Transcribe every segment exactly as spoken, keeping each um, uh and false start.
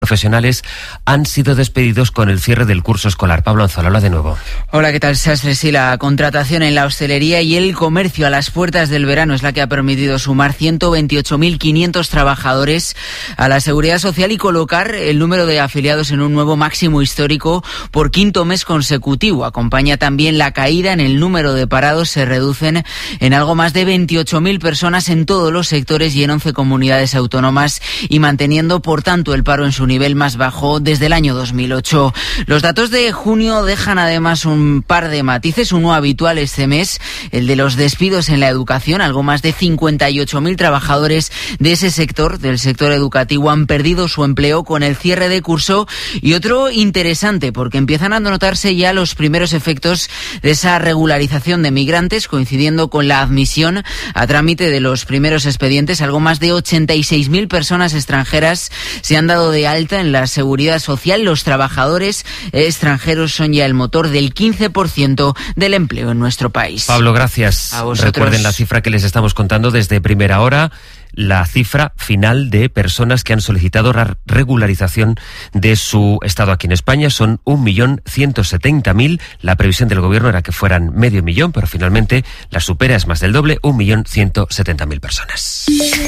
profesionales han sido despedidos con el cierre del curso escolar. Pablo Anzola, hola de nuevo. Hola, ¿qué tal, Sastre? Sí, la contratación en la hostelería y el comercio a las puertas del verano es la que ha permitido sumar ciento veintiocho mil quinientos trabajadores a la Seguridad Social y colocar el número de afiliados en un nuevo máximo histórico por quinto mes consecutivo. Acompaña también la caída en el número de parados, se reducen en algo más de veintiocho mil personas en todos los sectores y en once comunidades autónomas, y manteniendo, por tanto, el paro en su nivel más bajo desde el año dos mil ocho. Los datos de junio dejan además un par de matices. Uno habitual este mes, el de los despidos en la educación. Algo más de cincuenta y ocho mil trabajadores de ese sector, del sector educativo, han perdido su empleo con el cierre de curso. Y otro interesante, porque empiezan a notarse ya los primeros efectos de esa regularización de migrantes, coincidiendo con la admisión a trámite de los primeros expedientes. Algo más de ochenta y seis mil personas extranjeras se han dado de alta en la Seguridad Social. Los trabajadores extranjeros son ya el motor del quince por ciento del empleo en nuestro país. Pablo, gracias. A vosotros. Recuerden la cifra que les estamos contando desde primera hora, la cifra final de personas que han solicitado la regularización de su estado aquí en España. Son un millón ciento setenta mil. La previsión del gobierno era que fueran medio millón, pero finalmente la supera, es más del doble, un millón ciento setenta mil personas.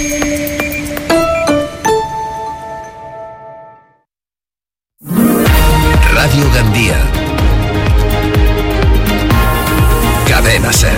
Radio Gandía. Cadena SER.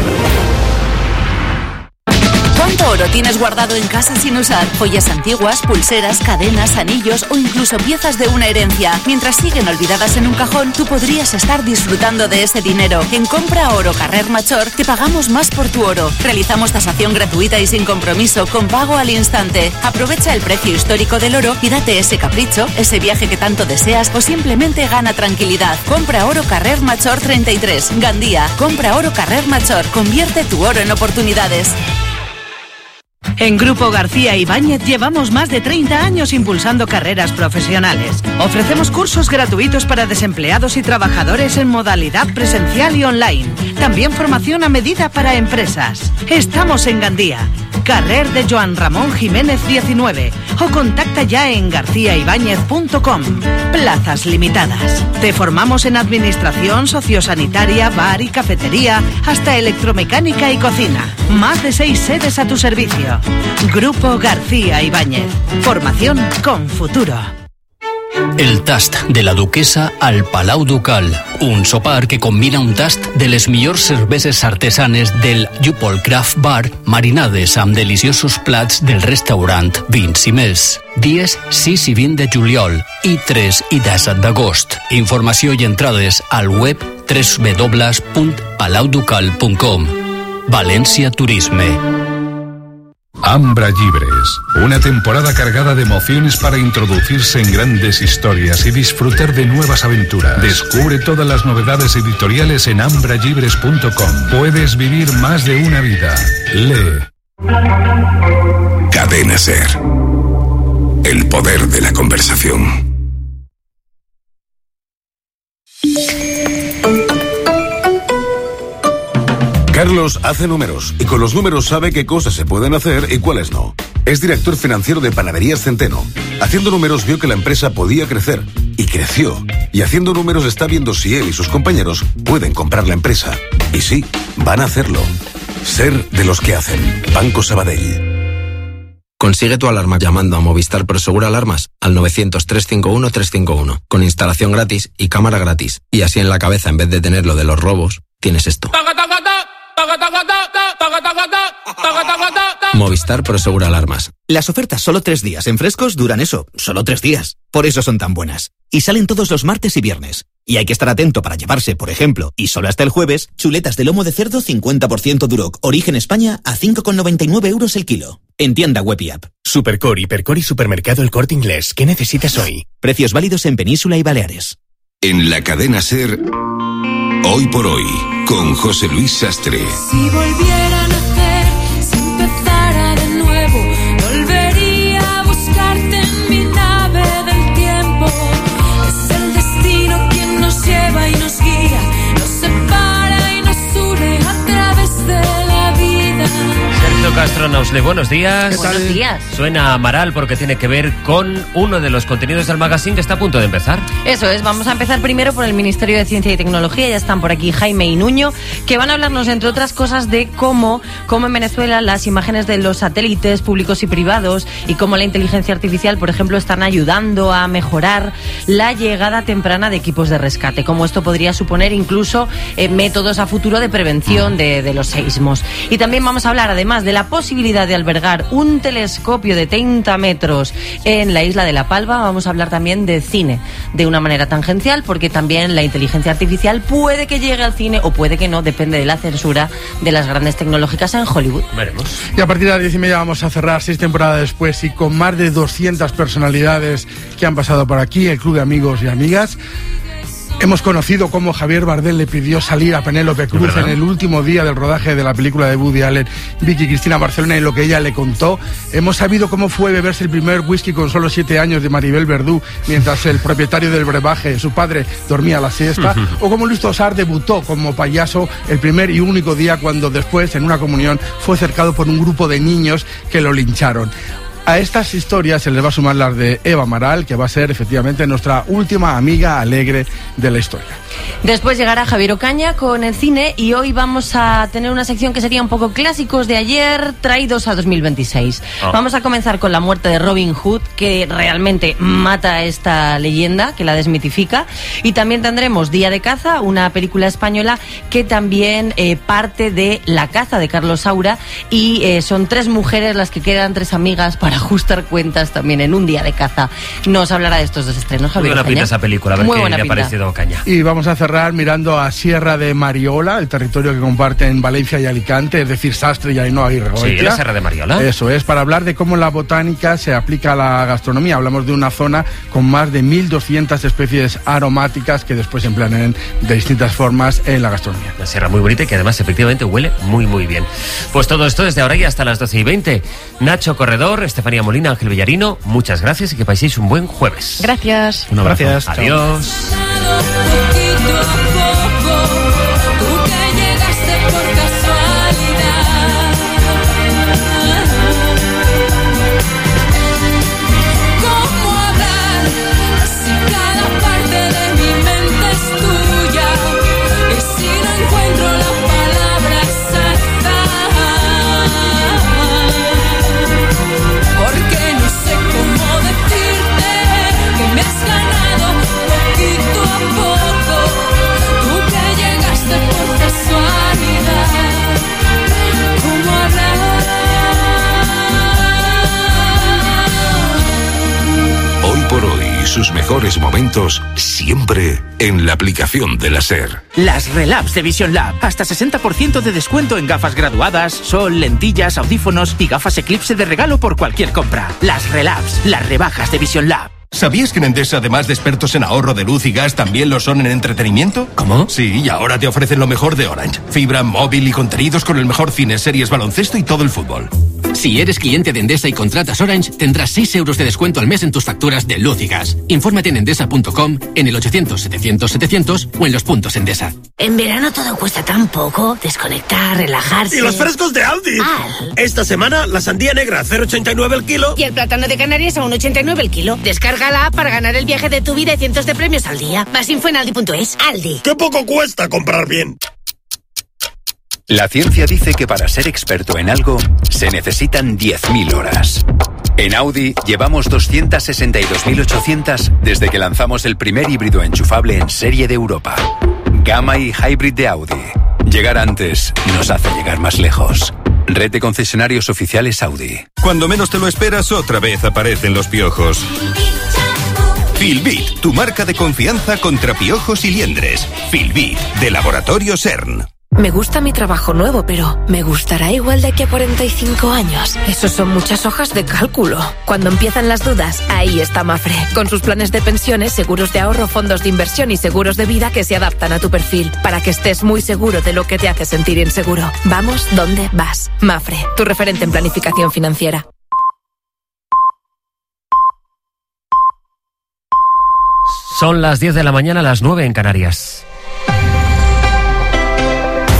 ¿Cuánto oro tienes guardado en casa sin usar? Joyas antiguas, pulseras, cadenas, anillos o incluso piezas de una herencia. Mientras siguen olvidadas en un cajón, tú podrías estar disfrutando de ese dinero. En Compra Oro Carrer Major te pagamos más por tu oro. Realizamos tasación gratuita y sin compromiso, con pago al instante. Aprovecha el precio histórico del oro y date ese capricho, ese viaje que tanto deseas, o simplemente gana tranquilidad. Compra Oro Carrer Major treinta y tres, Gandía. Compra Oro Carrer Major. Convierte tu oro en oportunidades. En Grupo García Ibáñez llevamos más de treinta años impulsando carreras profesionales. Ofrecemos cursos gratuitos para desempleados y trabajadores en modalidad presencial y online. También formación a medida para empresas. Estamos en Gandía, carrer de Joan Ramón Jiménez diecinueve, o contacta ya en garcía ibáñez punto com. Plazas limitadas. Te formamos en administración, sociosanitaria, bar y cafetería, hasta electromecánica y cocina. Más de seis sedes a tu servicio. Grupo García Ibáñez. Formación con futuro. El tast de la duquesa al Palau Ducal. Un sopar que combina un tast de les millors cerveses artesanes del Jupol Craft Bar marinades amb deliciosos plats del restaurant Vins i Més. Dies sis i vint de juliol i tres i disset d'agost. Informació i entrades al web w w w punt palau ducal punt com. València Turisme. Ambra Llibres, una temporada cargada de emociones para introducirse en grandes historias y disfrutar de nuevas aventuras. Descubre todas las novedades editoriales en ambra llibres punto com. Puedes vivir más de una vida. Lee. Cadena SER. El poder de la conversación. Carlos hace números y con los números sabe qué cosas se pueden hacer y cuáles no. Es director financiero de Panaderías Centeno. Haciendo números vio que la empresa podía crecer y creció. Y haciendo números está viendo si él y sus compañeros pueden comprar la empresa. Y sí, van a hacerlo. Ser de los que hacen. Banco Sabadell. Consigue tu alarma llamando a Movistar Prosegur Alarmas al novecientos, trescientos cincuenta y uno, trescientos cincuenta y uno, con instalación gratis y cámara gratis. Y así en la cabeza, en vez de tener lo de los robos, tienes esto. Movistar Prosegur Alarmas. Las ofertas solo tres días en Frescos duran eso, solo tres días. Por eso son tan buenas. Y salen todos los martes y viernes. Y hay que estar atento para llevarse, por ejemplo, y solo hasta el jueves, chuletas de lomo de cerdo cincuenta por ciento Duroc, origen España, a cinco con noventa y nueve euros el kilo. En tienda web y app. Supercore, Hipercore y Supermercado El Corte Inglés. ¿Qué necesitas hoy? Precios válidos en Península y Baleares. En la cadena SER, Hoy por Hoy, con José Luis Sastre. Si volviera a nacer, si empezara de nuevo, volvería a buscarte en mi nave del tiempo. Es el destino quien nos lleva y nos guía, nos separa y nos une a través de la vida. Sergio Castro nos Ashley, buenos días. Buenos días. Suena Amaral porque tiene que ver con uno de los contenidos del magazine que está a punto de empezar. Eso es, vamos a empezar primero por el Ministerio de Ciencia y Tecnología. Ya están por aquí Jaime y Nuño, que van a hablarnos, entre otras cosas, de cómo, cómo en Venezuela las imágenes de los satélites públicos y privados y cómo la inteligencia artificial, por ejemplo, están ayudando a mejorar la llegada temprana de equipos de rescate. Cómo esto podría suponer incluso eh, métodos a futuro de prevención de, de los seísmos. Y también vamos a hablar, además, de la posibilidad de albergar un telescopio de treinta metros en la isla de La Palma. Vamos a hablar también de cine de una manera tangencial, porque también la inteligencia artificial puede que llegue al cine o puede que no, depende de la censura de las grandes tecnológicas en Hollywood. Veremos. Y a partir de las diez y media vamos a cerrar seis temporadas después y con más de doscientas personalidades que han pasado por aquí, el Club de Amigos y Amigas. Hemos conocido cómo Javier Bardem le pidió salir a Penélope Cruz en el último día del rodaje de la película de Woody Allen, Vicky Cristina Barcelona, y lo que ella le contó. Hemos sabido cómo fue beberse el primer whisky con solo siete años de Maribel Verdú, mientras el propietario del brebaje, su padre, dormía la siesta. O cómo Luis Tosar debutó como payaso el primer y único día, cuando después, en una comunión, fue cercado por un grupo de niños que lo lincharon. A estas historias se les va a sumar las de Eva Amaral, que va a ser efectivamente nuestra última amiga alegre de la historia. Después llegará Javier Ocaña con el cine, y hoy vamos a tener una sección que sería un poco clásicos de ayer traídos a dos mil veintiséis. Oh. Vamos a comenzar con la muerte de Robin Hood, que realmente mata a esta leyenda, que la desmitifica. Y también tendremos Día de Caza, una película española que también eh, parte de La Caza de Carlos Saura, y eh, son tres mujeres las que quedan, tres amigas, para ajustar cuentas también en un día de caza. Nos hablará de estos dos estrenos, Javier. Muy buena pinta esa película, a ver qué le ha parecido Ocaña. Y vamos a cerrar mirando a Sierra de Mariola, el territorio que comparten Valencia y Alicante, es decir, Sastre y Ainhoa Aguirre. Sí, la Sierra de Mariola. Eso es, para hablar de cómo la botánica se aplica a la gastronomía. Hablamos de una zona con más de mil doscientas especies aromáticas que después se emplean en, de distintas formas en la gastronomía. La sierra muy bonita y que además efectivamente huele muy muy bien. Pues todo esto desde ahora y hasta las doce y veinte. Nacho Corredor, Estefanía Molina, Ángel Villarino, muchas gracias y que paséis un buen jueves. Gracias. Un abrazo. Gracias. Adiós. Sus mejores momentos siempre en la aplicación de la SER. Las Relabs de Vision Lab. Hasta sesenta por ciento de descuento en gafas graduadas, sol, lentillas, audífonos y gafas Eclipse de regalo por cualquier compra. Las Relabs, las rebajas de Vision Lab. ¿Sabías que en Endesa, además de expertos en ahorro de luz y gas, también lo son en entretenimiento? ¿Cómo? Sí, y ahora te ofrecen lo mejor de Orange. Fibra, móvil y contenidos con el mejor cine, series, baloncesto y todo el fútbol. Si eres cliente de Endesa y contratas Orange, tendrás seis euros de descuento al mes en tus facturas de luz y gas. Infórmate en endesa punto com, en el ochocientos setecientos setecientos o en los puntos Endesa. En verano todo cuesta tan poco. Desconectar, relajarse. ¡Y los frescos de Aldi! Al. Esta semana, la sandía negra a cero coma ochenta y nueve el kilo. Y el plátano de Canarias a uno coma ochenta y nueve el kilo. Descarga la app para ganar el viaje de tu vida y cientos de premios al día. Más info en aldi punto es. Aldi. ¡Qué poco cuesta comprar bien! La ciencia dice que para ser experto en algo se necesitan diez mil horas. En Audi llevamos doscientas sesenta y dos mil ochocientas desde que lanzamos el primer híbrido enchufable en serie de Europa. Gamma y Hybrid de Audi. Llegar antes nos hace llegar más lejos. Red de concesionarios oficiales Audi. Cuando menos te lo esperas, otra vez aparecen los piojos. Filbit, tu marca de confianza contra piojos y liendres. Filbit, de Laboratorio CERN. Me gusta mi trabajo nuevo, pero ¿me gustará igual de aquí a cuarenta y cinco años? Esos son muchas hojas de cálculo. Cuando empiezan las dudas, ahí está Mafre. Con sus planes de pensiones, seguros de ahorro, fondos de inversión y seguros de vida que se adaptan a tu perfil, para que estés muy seguro de lo que te hace sentir inseguro. Vamos donde vas. Mafre, tu referente en planificación financiera. Son las diez de la mañana, las nueve en Canarias.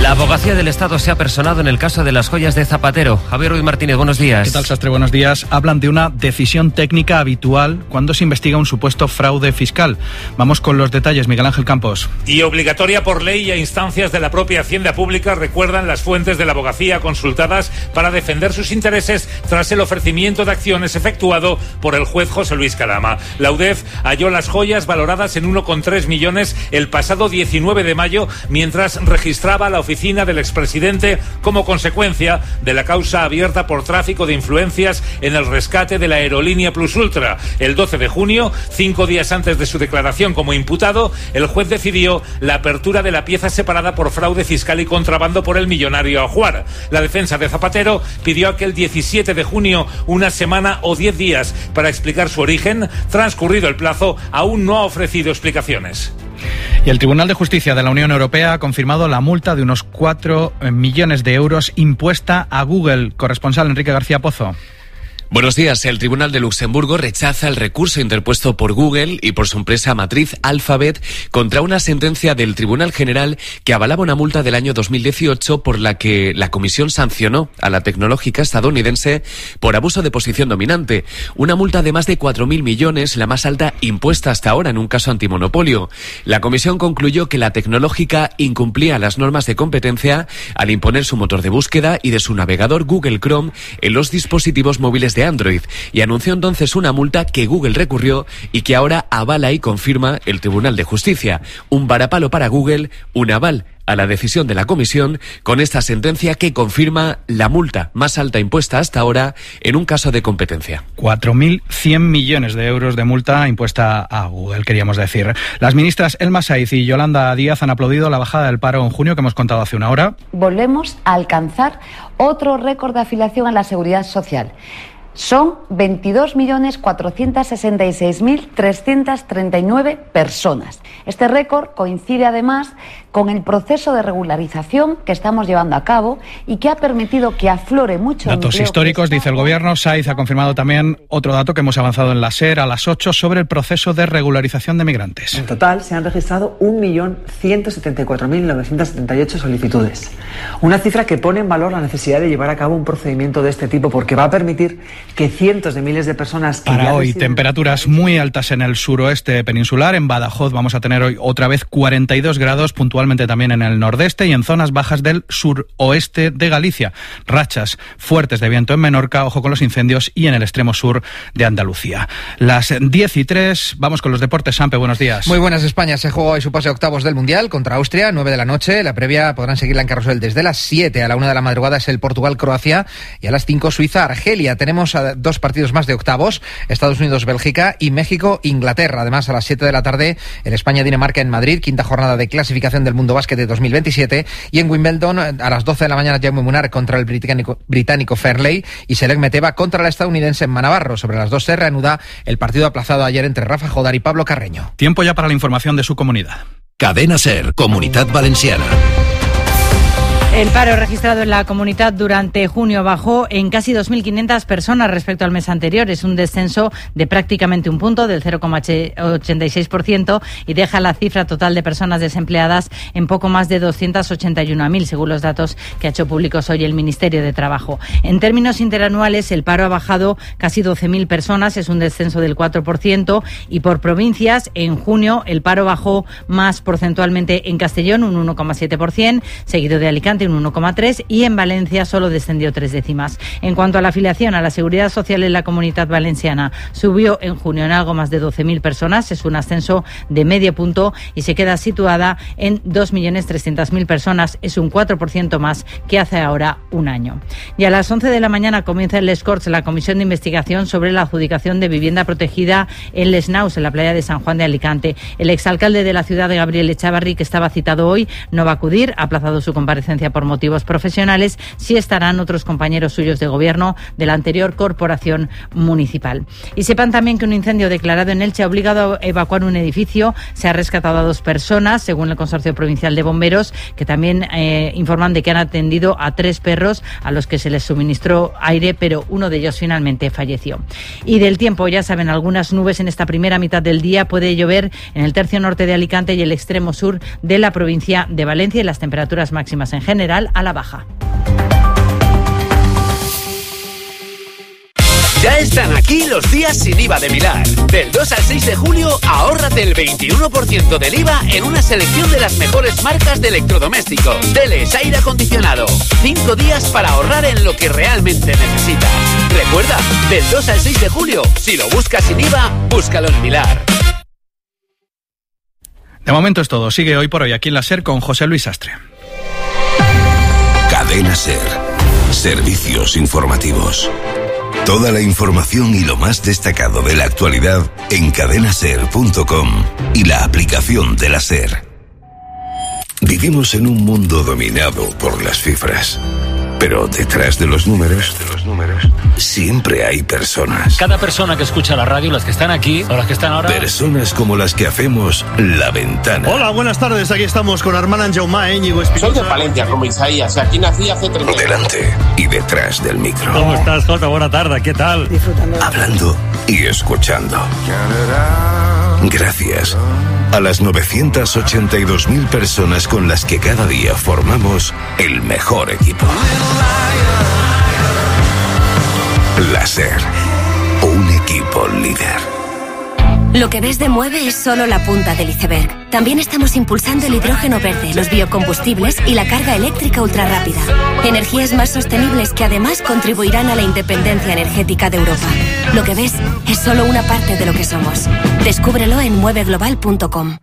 La abogacía del Estado se ha personado en el caso de las joyas de Zapatero. Javier Ruiz Martínez, buenos días. ¿Qué tal, Sastre? Buenos días. Hablan de una decisión técnica habitual cuando se investiga un supuesto fraude fiscal. Vamos con los detalles, Miguel Ángel Campos. Y obligatoria por ley y a instancias de la propia Hacienda Pública, recuerdan las fuentes de la abogacía consultadas para defender sus intereses tras el ofrecimiento de acciones efectuado por el juez José Luis Calama. La U D E F halló las joyas valoradas en uno coma tres millones el pasado diecinueve de mayo, mientras registraba la oficina del expresidente como consecuencia de la causa abierta por tráfico de influencias en el rescate de la aerolínea Plus Ultra. El doce de junio, cinco días antes de su declaración como imputado, el juez decidió la apertura de la pieza separada por fraude fiscal y contrabando por el millonario Ajuar. La defensa de Zapatero pidió aquel diecisiete de junio una semana o diez días para explicar su origen. Transcurrido el plazo, aún no ha ofrecido explicaciones. Y el Tribunal de Justicia de la Unión Europea ha confirmado la multa de unos cuatro millones de euros impuesta a Google. Corresponsal Enrique García Pozo. Buenos días. El Tribunal de Luxemburgo rechaza el recurso interpuesto por Google y por su empresa matriz Alphabet contra una sentencia del Tribunal General que avalaba una multa del año dos mil dieciocho por la que la Comisión sancionó a la tecnológica estadounidense por abuso de posición dominante. Una multa de más de cuatro mil millones, la más alta impuesta hasta ahora en un caso antimonopolio. La Comisión concluyó que la tecnológica incumplía las normas de competencia al imponer su motor de búsqueda y de su navegador Google Chrome en los dispositivos móviles de Android, y anunció entonces una multa que Google recurrió y que ahora avala y confirma el Tribunal de Justicia. Un varapalo para Google, un aval a la decisión de la Comisión con esta sentencia que confirma la multa más alta impuesta hasta ahora en un caso de competencia. cuatro mil cien millones de euros de multa impuesta a Google, queríamos decir. Las ministras Elma Saiz y Yolanda Díaz han aplaudido la bajada del paro en junio que hemos contado hace una hora. Volvemos a alcanzar otro récord de afiliación a la Seguridad Social. Son veintidós millones cuatrocientos sesenta y seis mil trescientos treinta y nueve personas. Este récord coincide además con el proceso de regularización que estamos llevando a cabo y que ha permitido que aflore mucho Datos empleo históricos, dice el Gobierno. Saiz ha confirmado también otro dato que hemos avanzado en la SER a las ocho sobre el proceso de regularización de migrantes. En total se han registrado un millón ciento setenta y cuatro mil novecientos setenta y ocho solicitudes. Una cifra que pone en valor la necesidad de llevar a cabo un procedimiento de este tipo porque va a permitir que cientos de miles de personas que Para hoy, residen... temperaturas muy altas en el suroeste peninsular. En Badajoz vamos a tener hoy otra vez cuarenta y dos grados, puntualmente también en el nordeste y en zonas bajas del suroeste de Galicia. Rachas fuertes de viento en Menorca, ojo con los incendios, y en el extremo sur de Andalucía. Las diez y tres, vamos con los deportes. Sampe, buenos días. Muy buenas. España se juega hoy su pase a octavos del Mundial contra Austria, nueve de la noche. La previa podrán seguirla en carrusel desde las siete. A la una de la madrugada es el Portugal-Croacia y a las cinco Suiza-Argelia. Tenemos a dos partidos más de octavos, Estados Unidos-Bélgica y México-Inglaterra. Además, a las siete de la tarde, el España-Dinamarca en Madrid, quinta jornada de clasificación del Mundo Básquet de dos mil veintisiete. Y en Wimbledon, a las doce de la mañana, Jaume Munar contra el británico, británico Fairley y Selek Meteva contra la estadounidense en Manavarro. Sobre las dos se reanuda el partido aplazado ayer entre Rafa Jodar y Pablo Carreño. Tiempo ya para la información de su comunidad. Cadena SER, Comunitat Valenciana. El paro registrado en la comunidad durante junio bajó en casi dos mil quinientas personas respecto al mes anterior. Es un descenso de prácticamente un punto, del cero coma ochenta y seis por ciento, y deja la cifra total de personas desempleadas en poco más de doscientos ochenta y uno mil, según los datos que ha hecho públicos hoy el Ministerio de Trabajo. En términos interanuales, el paro ha bajado casi doce mil personas, es un descenso del cuatro por ciento, y por provincias, en junio el paro bajó más porcentualmente en Castellón, un uno coma siete por ciento, seguido de Alicante, un uno coma tres por ciento, y en Valencia solo descendió tres décimas. En cuanto a la afiliación a la Seguridad Social en la Comunidad Valenciana, subió en junio en algo más de doce mil personas, es un ascenso de medio punto y se queda situada en dos millones trescientas mil personas, es un cuatro por ciento más que hace ahora un año. Y a las once de la mañana comienza en Les Corts la comisión de investigación sobre la adjudicación de vivienda protegida en Les Naus, en la playa de San Juan de Alicante. El exalcalde de la ciudad, Gabriel Echavarri, que estaba citado hoy, no va a acudir, ha aplazado su comparecencia por por motivos profesionales, sí estarán otros compañeros suyos de gobierno de la anterior corporación municipal. Y sepan también que un incendio declarado en Elche ha obligado a evacuar un edificio. Se ha rescatado a dos personas, según el Consorcio Provincial de Bomberos, que también eh, informan de que han atendido a tres perros a los que se les suministró aire, pero uno de ellos finalmente falleció. Y del tiempo, ya saben, algunas nubes en esta primera mitad del día. Puede llover en el tercio norte de Alicante y el extremo sur de la provincia de Valencia, y las temperaturas máximas en general a la baja. Ya están aquí los días sin I V A de Milar. Del dos al seis de julio, ahórrate el veintiuno por ciento del I V A en una selección de las mejores marcas de electrodomésticos. Teles, aire acondicionado. Cinco días para ahorrar en lo que realmente necesitas. Recuerda, del dos al seis de julio, si lo buscas sin I V A, búscalo en Milar. De momento es todo. Sigue Hoy por Hoy aquí en la SER con José Luis Sastre. Cadena SER. Servicios informativos. Toda la información y lo más destacado de la actualidad en cadena ser punto com y la aplicación de la SER. Vivimos en un mundo dominado por las cifras. Pero detrás de los números, de los números, siempre hay personas. Cada persona que escucha la radio, las que están aquí o las que están ahora. Personas como las que hacemos La Ventana. Hola, buenas tardes. Aquí estamos con Armand Jaumá, Íñigo Espinosa. Soy de Palencia, como Isaías. Aquí nací hace treinta años. Delante y detrás del micro. ¿Cómo estás, Jota? Buena tarde. ¿Qué tal? Disfrutando. Hablando y escuchando. Gracias a las novecientas ochenta y dos mil personas con las que cada día formamos el mejor equipo. La SER, un equipo líder. Lo que ves de Mueve es solo la punta del iceberg. También estamos impulsando el hidrógeno verde, los biocombustibles y la carga eléctrica ultrarrápida. Energías más sostenibles que además contribuirán a la independencia energética de Europa. Lo que ves es solo una parte de lo que somos. Descúbrelo en mueve global punto com.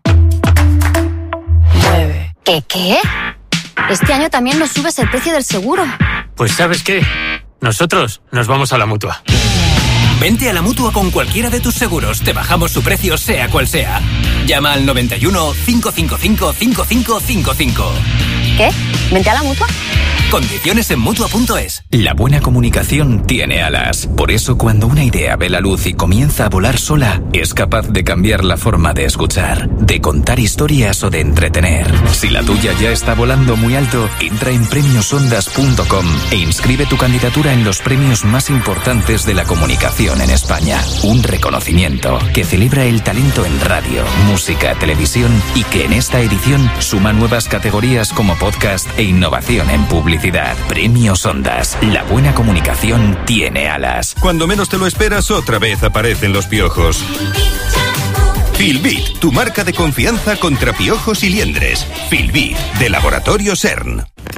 Mueve. ¿Qué qué? Este año también nos subes el precio del seguro. Pues ¿sabes qué? Nosotros nos vamos a la Mutua. Vente a la Mutua con cualquiera de tus seguros. Te bajamos su precio sea cual sea. Llama al noventa y uno, cinco cinco cinco, cinco cinco cinco cinco. ¿Qué? ¿Vente a la Mutua? Condiciones en Mutua punto es. La buena comunicación tiene alas. Por eso cuando una idea ve la luz y comienza a volar sola, es capaz de cambiar la forma de escuchar, de contar historias o de entretener. Si la tuya ya está volando muy alto, entra en premios ondas punto com e inscribe tu candidatura en los premios más importantes de la comunicación en España. Un reconocimiento que celebra el talento en radio, música, televisión y que en esta edición suma nuevas categorías como podcast e innovación en publicidad. Premios Ondas. La buena comunicación tiene alas. Cuando menos te lo esperas, otra vez aparecen los piojos. Filbit, tu marca de confianza contra piojos y liendres. Filbit, de Laboratorio CERN.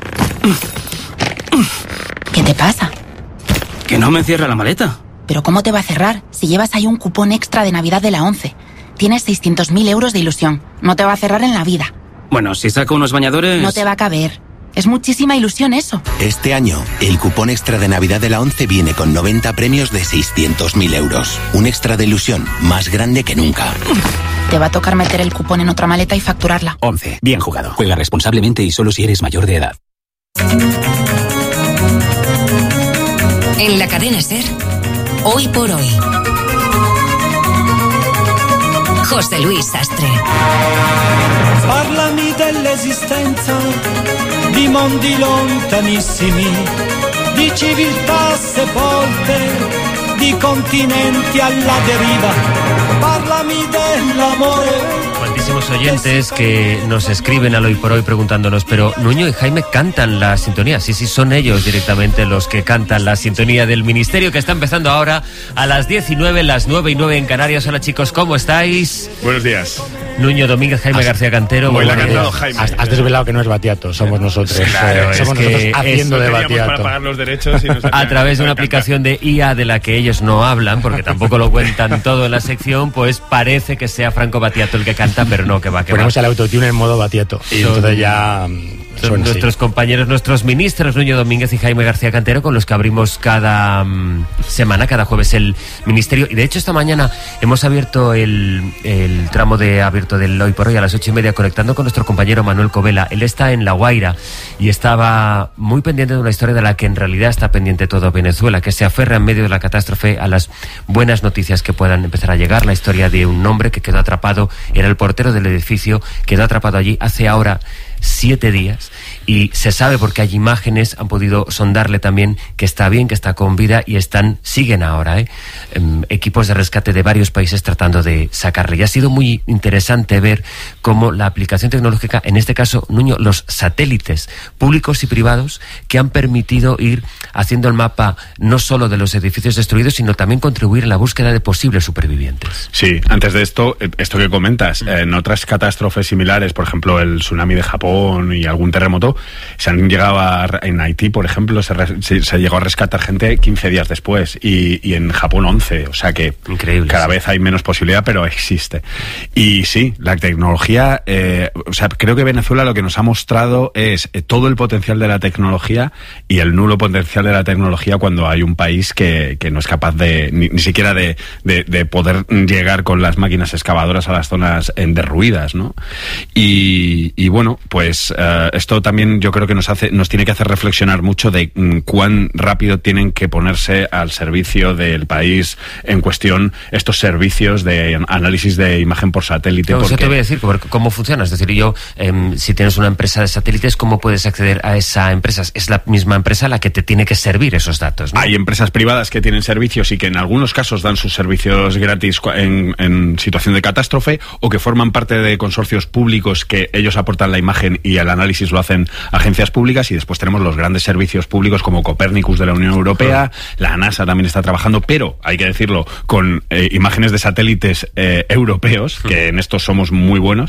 ¿Qué te pasa? Que no me cierra la maleta. ¿Pero cómo te va a cerrar si llevas ahí un cupón extra de Navidad de la ONCE? Tienes seiscientos mil euros de ilusión. No te va a cerrar en la vida. Bueno, si saco unos bañadores... No te va a caber. Es muchísima ilusión eso. Este año, el cupón extra de Navidad de la ONCE viene con noventa premios de seiscientos mil euros. Un extra de ilusión más grande que nunca. Te va a tocar meter el cupón en otra maleta y facturarla. ONCE. Bien jugado. Juega responsablemente y solo si eres mayor de edad. En la cadena SER, Hoy por Hoy. José Luis Sastre. Parlami dell'esistenza di mondi lontanissimi, di civiltà sepolte, di continenti alla deriva. Parlami dell'amore. Muchísimos oyentes que nos escriben al Hoy por Hoy preguntándonos, pero Nuño y Jaime cantan la sintonía. Sí, sí, son ellos directamente los que cantan la sintonía del Ministerio, que está empezando ahora a las diecinueve, las nueve y nueve en Canarias. Hola chicos, ¿cómo estáis? Buenos días. Nuño Domínguez, Jaime has, García Cantero. Muy bien cantado, Jaime. Has, has desvelado que no es Batiato, somos nosotros. Claro, eh, somos es nosotros que haciendo de Batiato. Para pagar los derechos y nos a través de una aplicación de I A de la que ellos no hablan, porque tampoco lo cuentan todo en la sección, pues parece que sea Franco Batiato el que canta, pero no, que va, que Ponemos va. el autotune en modo Batiato y Son... entonces ya Son Suena nuestros así. compañeros, nuestros ministros, Nuño Domínguez y Jaime García Cantero, con los que abrimos cada um, semana, cada jueves, el ministerio. Y de hecho, esta mañana hemos abierto el, el tramo de abierto del Hoy por Hoy a las ocho y media, conectando con nuestro compañero Manuel Covela. Él está en La Guaira y estaba muy pendiente de una historia de la que en realidad está pendiente todo Venezuela, que se aferra en medio de la catástrofe a las buenas noticias que puedan empezar a llegar. La historia de un hombre que quedó atrapado, era el portero del edificio, quedó atrapado allí hace ahora siete días y se sabe porque hay imágenes, han podido sondarle también que está bien, que está con vida y están, siguen ahora, ¿eh? Um, equipos de rescate de varios países tratando de sacarle. Y ha sido muy interesante ver cómo la aplicación tecnológica, en este caso, Nuño, los satélites públicos y privados que han permitido ir haciendo el mapa no solo de los edificios destruidos, sino también contribuir en la búsqueda de posibles supervivientes. Sí, antes de esto, esto que comentas, en otras catástrofes similares, por ejemplo, el tsunami de Japón y algún terremoto, se han llegado a, en Haití, por ejemplo, se, re, se, se llegó a rescatar gente quince días después y, y en Japón once, o sea que increíble, cada sí. vez hay menos posibilidad, pero existe. Y sí, la tecnología, eh, o sea, creo que Venezuela lo que nos ha mostrado es eh, todo el potencial de la tecnología y el nulo potencial de la tecnología cuando hay un país que, que no es capaz de, ni, ni siquiera de, de, de poder llegar con las máquinas excavadoras a las zonas en derruidas, ¿no? Y, y bueno, pues uh, esto también yo creo que nos hace, nos tiene que hacer reflexionar mucho de um, cuán rápido tienen que ponerse al servicio del país en cuestión estos servicios de análisis de imagen por satélite. No, porque... Eso te voy a decir, cómo funciona. Es decir, yo, eh, si tienes una empresa de satélites, ¿cómo puedes acceder a esa empresa? Es la misma empresa la que te tiene que servir esos datos, ¿no? Hay empresas privadas que tienen servicios y que en algunos casos dan sus servicios gratis en, en situación de catástrofe, o que forman parte de consorcios públicos que ellos aportan la imagen y el análisis lo hacen agencias públicas, y después tenemos los grandes servicios públicos como Copernicus de la Unión Europea, la NASA también está trabajando, pero hay que decirlo, con eh, imágenes de satélites eh, europeos, que en esto somos muy buenos,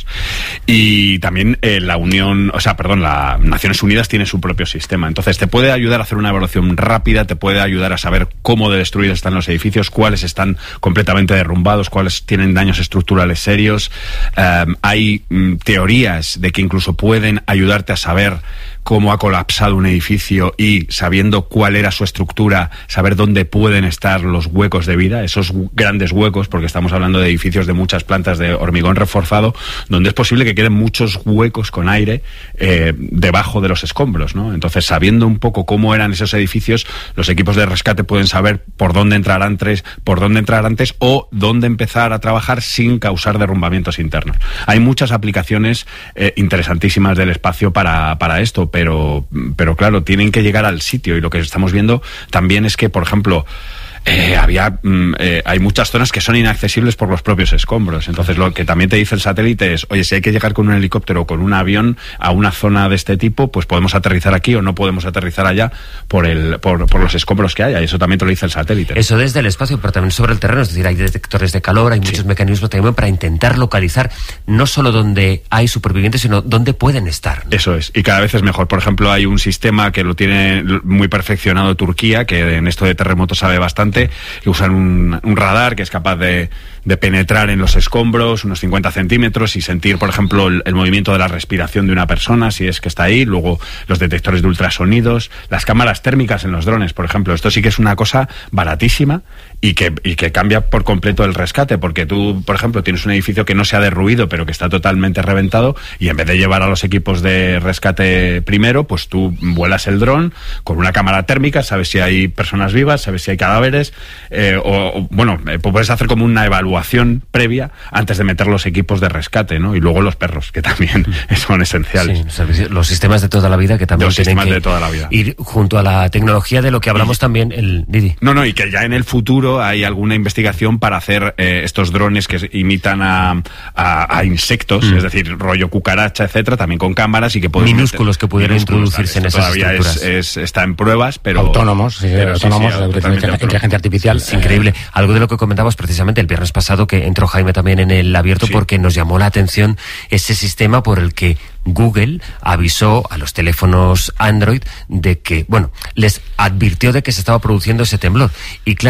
y también eh, la Unión, o sea, perdón, la Naciones Unidas tiene su propio sistema. Entonces te puede ayudar a hacer una evaluación rápida, te puede ayudar a saber cómo de destruidos están los edificios, cuáles están completamente derrumbados, cuáles tienen daños estructurales serios. Um, hay um, teorías de que incluso pueden ayudarte a saber cómo ha colapsado un edificio y, sabiendo cuál era su estructura, saber dónde pueden estar los huecos de vida, esos grandes huecos, porque estamos hablando de edificios de muchas plantas de hormigón reforzado, donde es posible que queden muchos huecos con aire eh, debajo de los escombros, ¿no? Entonces, sabiendo un poco cómo eran esos edificios, los equipos de rescate pueden saber por dónde entrar antes, por dónde entrar antes o dónde empezar a trabajar sin causar derrumbamientos internos. Hay muchas aplicaciones eh, interesantísimas del espacio para, para esto, pero, pero claro, tienen que llegar al sitio, y lo que estamos viendo también es que, por ejemplo, Eh, había eh, hay muchas zonas que son inaccesibles por los propios escombros. Entonces lo que también te dice el satélite es, oye, si hay que llegar con un helicóptero o con un avión a una zona de este tipo, pues podemos aterrizar aquí o no podemos aterrizar allá por el por, por los escombros que haya, y eso también te lo dice el satélite. Eso desde el espacio, pero también sobre el terreno, es decir, hay detectores de calor, hay muchos sí. mecanismos también para intentar localizar no solo dónde hay supervivientes, sino dónde pueden estar, ¿no? Eso es, y cada vez es mejor. Por ejemplo, hay un sistema que lo tiene muy perfeccionado Turquía, que en esto de terremotos sabe bastante, que usan un, un radar que es capaz de, de penetrar en los escombros unos cincuenta centímetros y sentir, por ejemplo, el, el movimiento de la respiración de una persona, si es que está ahí. Luego los detectores de ultrasonidos, las cámaras térmicas en los drones, por ejemplo. Esto sí que es una cosa baratísima y que, y que cambia por completo el rescate, porque tú, por ejemplo, tienes un edificio que no se ha derruido pero que está totalmente reventado, y en vez de llevar a los equipos de rescate primero, pues tú vuelas el dron con una cámara térmica, sabes si hay personas vivas, sabes si hay cadáveres, eh, o, o bueno, eh, puedes hacer como una evaluación previa antes de meter los equipos de rescate, ¿no? Y luego los perros, que también son esenciales. Sí, los sistemas de toda la vida que también los tienen que de toda la vida. ir junto a la tecnología de lo que hablamos y, también el Didi. No, no, y que ya en el futuro hay alguna investigación para hacer eh, estos drones que imitan a, a, a insectos, mm. es decir, rollo cucaracha, etcétera, también con cámaras y que pueden minúsculos meter, que pudieran introducirse en esas todavía estructuras. Es, es, está en pruebas, pero autónomos, sí, pero autónomos, sí, sí, inteligencia, inteligencia artificial. Es increíble. Algo de lo que comentabas precisamente el viernes pasado, que entró Jaime también en el abierto, sí. porque nos llamó la atención ese sistema por el que Google avisó a los teléfonos Android de que, bueno, les advirtió de que se estaba produciendo ese temblor. Y claro,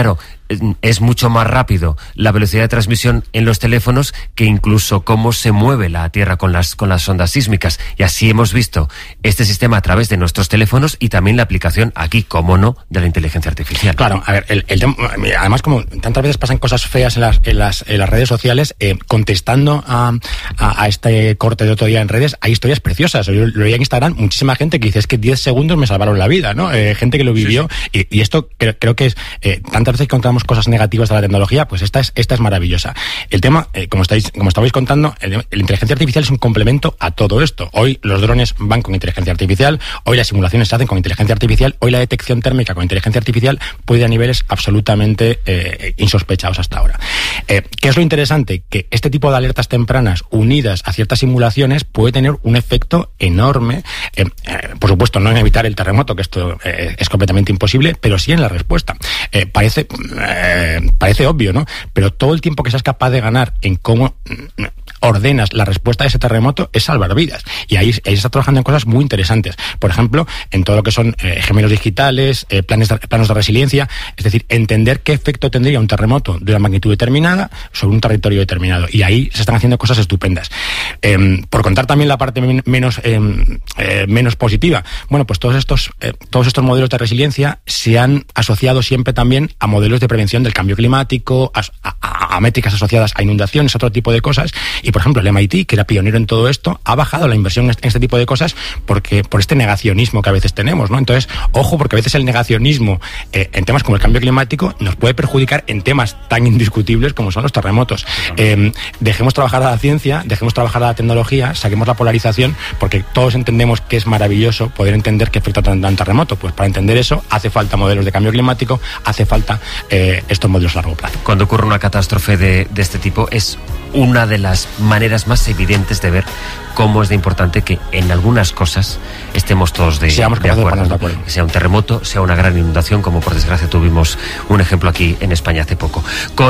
es mucho más rápido la velocidad de transmisión en los teléfonos que incluso cómo se mueve la Tierra con las, con las ondas sísmicas. Y así hemos visto este sistema a través de nuestros teléfonos y también la aplicación aquí, como no, de la inteligencia artificial. Claro, a ver, el, el tema, además como tantas veces pasan cosas feas en las, en las, en las redes sociales, eh, contestando a, a, a este corte de otro día en redes, hay historias preciosas. Yo lo veía en Instagram, muchísima gente que dice, es que diez segundos me salvaron la vida, ¿no? Eh, gente que lo vivió, sí, sí. Y, y esto creo, creo que es, eh, tantas veces que encontramos cosas negativas de la tecnología, pues esta es, esta es maravillosa. El tema, eh, como estáis, como estabais contando, el, la inteligencia artificial es un complemento a todo esto. Hoy los drones van con inteligencia artificial, hoy las simulaciones se hacen con inteligencia artificial, hoy la detección térmica con inteligencia artificial puede ir a niveles absolutamente eh, insospechados hasta ahora. Eh, ¿Qué es lo interesante? Que este tipo de alertas tempranas unidas a ciertas simulaciones puede tener un efecto enorme, eh, eh, por supuesto no en evitar el terremoto, que esto eh, es completamente imposible, pero sí en la respuesta. Eh, parece, eh, parece obvio, ¿no? Pero todo el tiempo que seas capaz de ganar en cómo mm, ordenas la respuesta a ese terremoto es salvar vidas. Y ahí, ahí se está trabajando en cosas muy interesantes. Por ejemplo, en todo lo que son eh, gemelos digitales, eh, planes de, planos de resiliencia, es decir, entender qué efecto tendría un terremoto de una magnitud determinada sobre un territorio determinado. Y ahí se están haciendo cosas estupendas. Eh, por contar también la parte men- menos, eh, eh, menos positiva, bueno, pues todos estos, eh, todos estos modelos de resiliencia se han asociado siempre también a modelos de prevención del cambio climático, a, a, a métricas asociadas a inundaciones, otro tipo de cosas. Y, por ejemplo, el M I T, que era pionero en todo esto, ha bajado la inversión en este, en este tipo de cosas porque por este negacionismo que a veces tenemos, ¿no? Entonces, ojo, porque a veces el negacionismo eh, en temas como el cambio climático nos puede perjudicar en temas tan indiscutibles como son los terremotos. Eh, dejemos trabajar a la ciencia, dejemos trabajar a la tecnología, saquemos la polarización, porque todos entendemos que es maravilloso poder entender qué efecto tendrá un terremoto. Pues para entender eso hace falta modelos de cambio climático, hace falta eh, estos modelos a largo plazo. Cuando ocurre una catástrofe de, de este tipo, es una de las maneras más evidentes de ver cómo es de importante que en algunas cosas estemos todos de, Seamos de, acuerdo, de, de acuerdo. Sea un terremoto, sea una gran inundación, como por desgracia tuvimos un ejemplo aquí en España hace poco.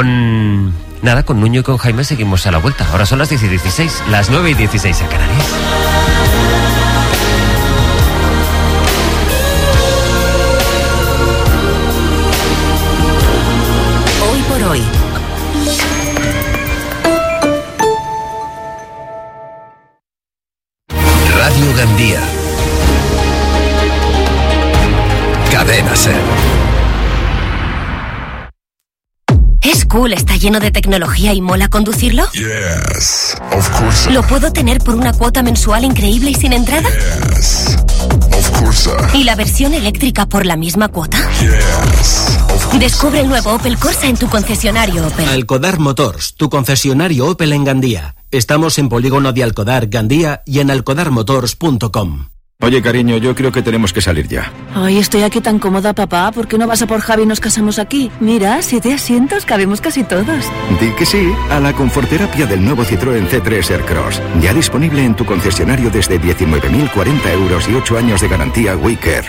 Con nada, con Nuño y con Jaime seguimos a la vuelta. Ahora son las diez y dieciséis, las nueve y dieciséis en Canarias. Hoy por hoy. Radio Gandía. Cadena Ser. ¿Es cool, está lleno de tecnología y mola conducirlo? Yes, of course. ¿Lo puedo tener por una cuota mensual increíble y sin entrada? Yes, of course. ¿Y la versión eléctrica por la misma cuota? Yes, of course. Descubre el nuevo Opel Corsa en tu concesionario Opel. Alcodar Motors, tu concesionario Opel en Gandía. Estamos en Polígono de Alcodar, Gandía y en alcodar motors punto com. Oye, cariño, yo creo que tenemos que salir ya. Ay, estoy aquí tan cómoda, papá. ¿Por qué no vas a por Javi y nos casamos aquí? Mira, siete asientos, cabemos casi todos. Di que sí a la conforterapia del nuevo Citroën C tres Aircross. Ya disponible en tu concesionario desde diecinueve mil cuarenta euros y ocho años de garantía Wicker.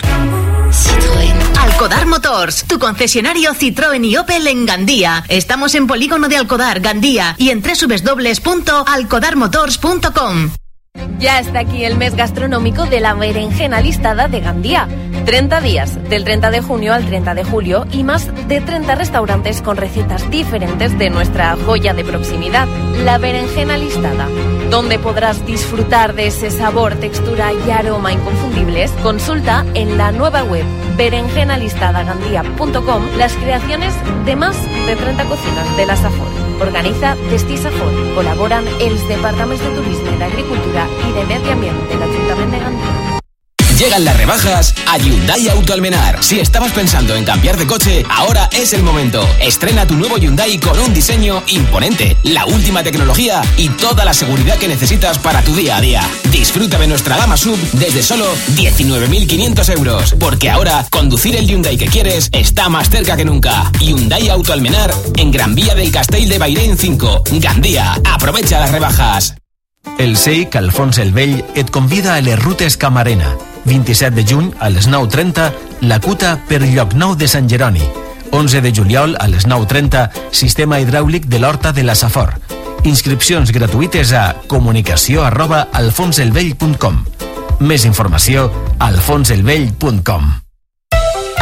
Citroën. Alcodar Motors, tu concesionario Citroën y Opel en Gandía. Estamos en Polígono de Alcodar, Gandía y en doble u doble u doble u punto alcodar motors punto com. Ya está aquí el mes gastronómico de la berenjena listada de Gandía. treinta días, del treinta de junio al treinta de julio, y más de treinta restaurantes con recetas diferentes de nuestra joya de proximidad, la berenjena listada, donde podrás disfrutar de ese sabor, textura y aroma inconfundibles. Consulta en la nueva web berenjena listada gandía punto com las creaciones de más de treinta cocinas de la Safor. Organiza Destí Safor. Colaboran els departaments de Turisme, d'Agricultura i de Medi Ambient de l'Ajuntament de Gandía. Llegan las rebajas a Hyundai Auto Almenar. Si estabas pensando en cambiar de coche, ahora es el momento. Estrena tu nuevo Hyundai con un diseño imponente, la última tecnología y toda la seguridad que necesitas para tu día a día. Disfruta de nuestra gama sub desde solo diecinueve mil quinientos euros. Porque ahora, conducir el Hyundai que quieres está más cerca que nunca. Hyundai Auto Almenar, en Gran Vía del Castell de Bairén cinco, Gandía. Aprovecha las rebajas. El S E I C Alfons el Vell et convida a les rutes Camarena. vint-i-set de juny a les nou trenta, la cuta per Llocnou de Sant Jeroni. onze de juliol a les nou trenta, sistema hidràulic de l'Horta de la Safor. Inscripcions gratuïtes a comunicació arroba alfonselvell punt com. Més informació a alfonselvell punt com.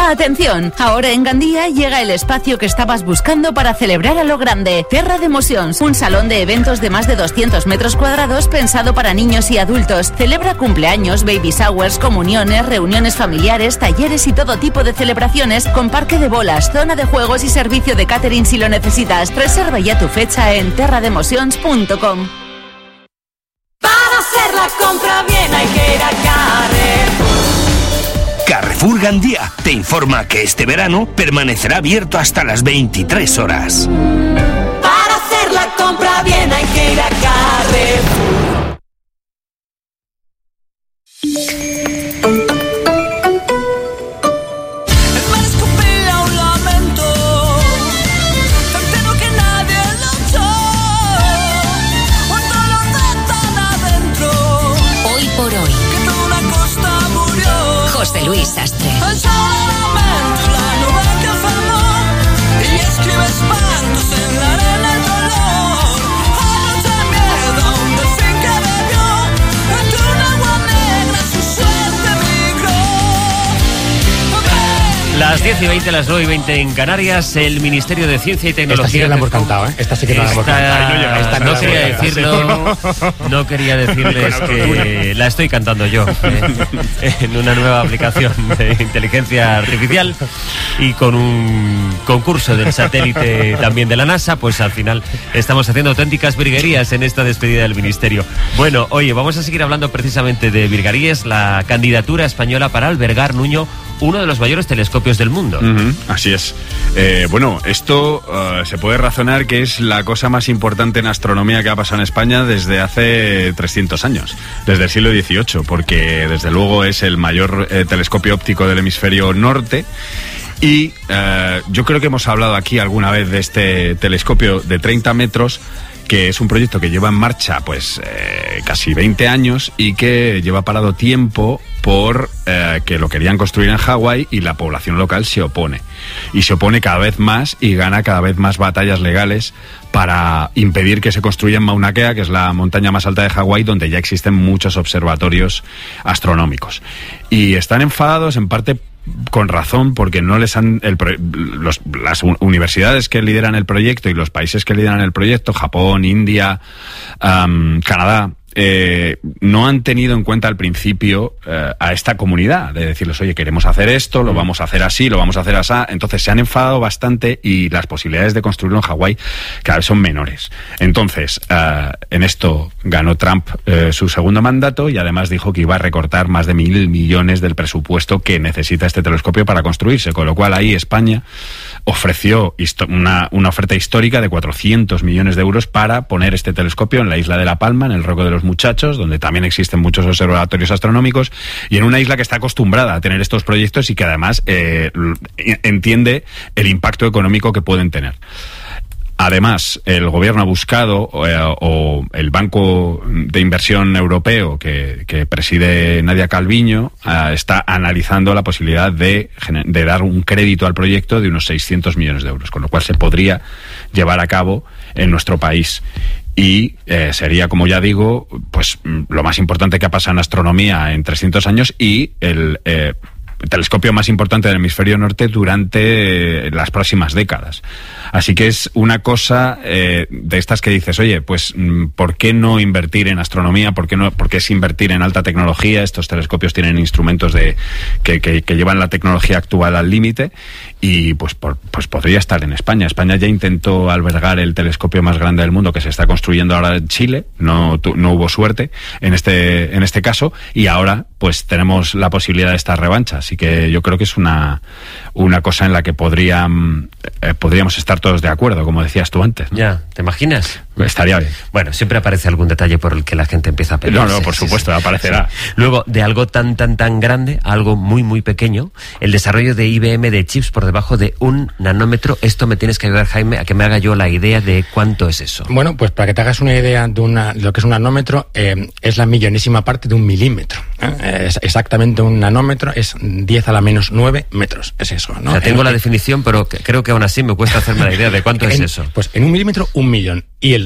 Atención, ahora en Gandía llega el espacio que estabas buscando para celebrar a lo grande. Terra de Mocions, un salón de eventos de más de doscientos metros cuadrados pensado para niños y adultos. Celebra cumpleaños, baby showers, comuniones, reuniones familiares, talleres y todo tipo de celebraciones con parque de bolas, zona de juegos y servicio de catering si lo necesitas. Reserva ya tu fecha en terra de mocions punto com. Para hacer la compra bien hay que ir a Carrefour. Carrefour Gandía te informa que este verano permanecerá abierto hasta las veintitrés horas. Para hacer la compra bien hay que ir a Carrefour. Hoy por hoy. José Luis Sastre. Las diez y veinte, las nueve y veinte en Canarias, el Ministerio de Ciencia y Tecnología... Esta sí que la hemos cantado, ¿eh? Esta sí que no la hemos cantado. Esta, esta no, no quería decirlo, no quería decirles que la estoy cantando yo, ¿eh? En una nueva aplicación de inteligencia artificial y con un concurso del satélite también de la NASA, pues al final estamos haciendo auténticas virguerías en esta despedida del Ministerio. Bueno, oye, vamos a seguir hablando precisamente de virguerías, la candidatura española para albergar, Nuño, uno de los mayores telescopios del mundo. Uh-huh, así es. Eh, bueno, esto uh, se puede razonar que es la cosa más importante en astronomía que ha pasado en España desde hace trescientos años, desde el siglo dieciocho, porque desde luego es el mayor eh, telescopio óptico del hemisferio norte. Y uh, yo creo que hemos hablado aquí alguna vez de este telescopio de treinta metros, que es un proyecto que lleva en marcha pues eh, casi veinte años y que lleva parado tiempo por eh, que lo querían construir en Hawái y la población local se opone. Y se opone cada vez más y gana cada vez más batallas legales para impedir que se construya en Mauna Kea, que es la montaña más alta de Hawái, donde ya existen muchos observatorios astronómicos. Y están enfadados en parte con razón, porque no les han el, los, las universidades que lideran el proyecto y los países que lideran el proyecto, Japón, India, um, Canadá, eh, no han tenido en cuenta al principio eh, a esta comunidad, de decirles, oye, queremos hacer esto, lo vamos a hacer así, lo vamos a hacer así. Entonces se han enfadado bastante y las posibilidades de construirlo en Hawái cada vez son menores. Entonces, eh, en esto ganó Trump eh, su segundo mandato y además dijo que iba a recortar más de mil millones del presupuesto que necesita este telescopio para construirse, con lo cual ahí España ofreció una, una oferta histórica de cuatrocientos millones de euros para poner este telescopio en la isla de La Palma, en el Roco de los Muchachos, donde también existen muchos observatorios astronómicos, y en una isla que está acostumbrada a tener estos proyectos y que además eh, entiende el impacto económico que pueden tener. Además, el gobierno ha buscado, eh, o el Banco de Inversión Europeo que, que preside Nadia Calviño, eh, está analizando la posibilidad de, de dar un crédito al proyecto de unos seiscientos millones de euros, con lo cual se podría llevar a cabo en nuestro país. Y eh, sería, como ya digo, pues lo más importante que ha pasado en astronomía en trescientos años y el... Eh, telescopio más importante del hemisferio norte durante eh, las próximas décadas. Así que es una cosa eh, de estas que dices, oye, pues ¿por qué no invertir en astronomía? ¿Por qué no? ¿Por qué es invertir en alta tecnología? Estos telescopios tienen instrumentos de que, que, que llevan la tecnología actual al límite y pues, por, pues podría estar en España. España ya intentó albergar el telescopio más grande del mundo que se está construyendo ahora en Chile, no, tu, no hubo suerte en este, en este caso, y ahora pues tenemos la posibilidad de estas revanchas. Así que yo creo que es una, una cosa en la que podrían, eh, podríamos estar todos de acuerdo, como decías tú antes, ¿no? Ya, ¿te imaginas? Estaría bien. Bueno, siempre aparece algún detalle por el que la gente empieza a pelearse. No, no, por supuesto, sí, aparecerá. Sí. Luego, de algo tan, tan, tan grande a algo muy, muy pequeño, el desarrollo de I B M de chips por debajo de un nanómetro. Esto me tienes que ayudar, Jaime, a que me haga yo la idea de cuánto es eso. Bueno, pues para que te hagas una idea de, una, de lo que es un nanómetro, eh, es la millonésima parte de un milímetro. ¿eh? Es exactamente un nanómetro, es diez a la menos nueve metros. Es eso, ¿no? O sea, tengo en, la definición, pero creo que aún así me cuesta hacerme la idea de cuánto en, es eso. Pues en un milímetro, un millón. Y el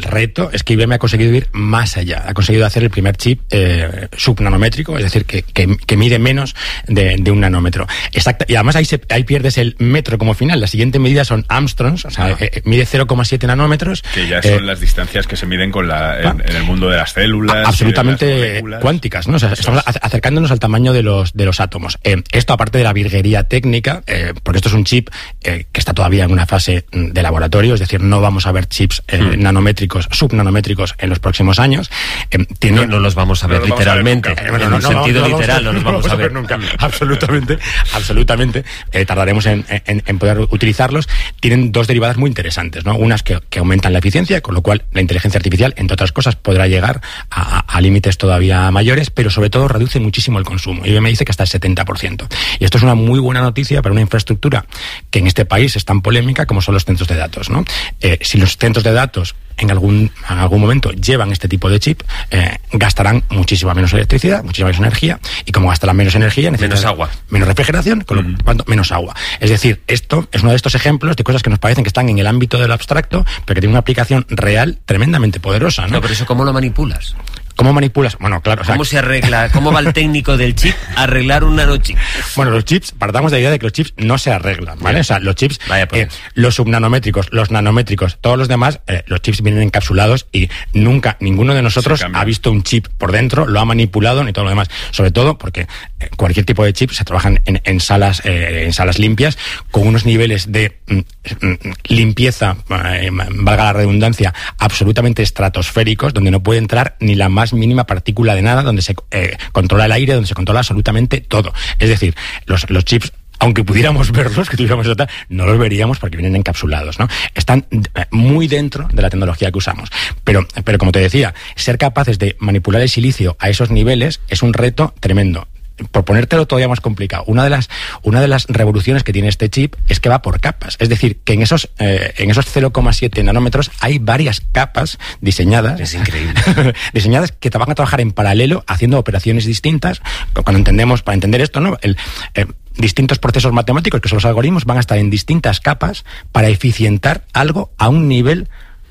el reto es que I B M ha conseguido ir más allá, ha conseguido hacer el primer chip eh, subnanométrico, es decir, que, que, que mide menos de, de un nanómetro. Exacto, y además ahí, se, ahí pierdes el metro como final. La siguiente medida son Armstrongs, o sea, ah. eh, mide cero coma siete nanómetros. Que ya son eh, las distancias que se miden con la, en, en el mundo de las células. Absolutamente cuánticas, ¿no? O sea, estamos acercándonos al tamaño de los, de los átomos. Eh, esto, aparte de la virguería técnica, eh, porque esto es un chip eh, que está todavía en una fase de laboratorio, es decir, no vamos a ver chips eh, mm. nanométricos, subnanométricos en los próximos años. Eh, tiene, no, no los vamos a ver no literalmente. A ver eh, bueno, en no, un no, sentido no, literal no los vamos, vamos a ver, ver nunca. absolutamente, absolutamente. Eh, tardaremos en, en, en poder utilizarlos. Tienen dos derivadas muy interesantes, ¿no? Unas que, que aumentan la eficiencia, con lo cual la inteligencia artificial, entre otras cosas, podrá llegar a, a, a límites todavía mayores, pero sobre todo reduce muchísimo el consumo. I B M dice que hasta el setenta por ciento. Y esto es una muy buena noticia para una infraestructura que en este país es tan polémica como son los centros de datos, ¿no? Eh, si los centros de datos en algún, en algún momento llevan este tipo de chip, eh, gastarán muchísima menos electricidad, muchísima menos energía, y como gastarán menos energía, necesitan menos agua, menos refrigeración, con lo cual menos agua. Es decir, esto es uno de estos ejemplos de cosas que nos parecen que están en el ámbito del abstracto, pero que tienen una aplicación real tremendamente poderosa, ¿no? No, pero eso ¿cómo lo manipulas? ¿Cómo manipulas? Bueno, claro. ¿Cómo o sea, se arregla? ¿Cómo va el técnico del chip a arreglar un nanochip? Bueno, los chips, partamos de la idea de que los chips no se arreglan, ¿vale? Bien. O sea, los chips, eh, los subnanométricos, los nanométricos, todos los demás, eh, los chips vienen encapsulados y nunca, ninguno de nosotros ha visto un chip por dentro, lo ha manipulado ni todo lo demás. Sobre todo porque eh, cualquier tipo de chip se trabajan en, en salas, eh, en salas limpias, con unos niveles de mm, mm, limpieza, eh, valga la redundancia, absolutamente estratosféricos, donde no puede entrar ni la más mínima partícula de nada, donde se eh, controla el aire, donde se controla absolutamente todo. Es decir, los, los chips, aunque pudiéramos verlos, que tuviéramos otra, no los veríamos porque vienen encapsulados, ¿no? Están eh, muy dentro de la tecnología que usamos. Pero, pero como te decía, ser capaces de manipular el silicio a esos niveles es un reto tremendo. Por ponértelo todavía más complicado, una de las una de las revoluciones que tiene este chip es que va por capas, es decir, que en esos eh, en esos cero coma siete nanómetros hay varias capas diseñadas, es increíble, diseñadas que te van a trabajar en paralelo haciendo operaciones distintas. Cuando entendemos, para entender esto, ¿no? El, eh, distintos procesos matemáticos, que son los algoritmos, van a estar en distintas capas para eficientar algo a un nivel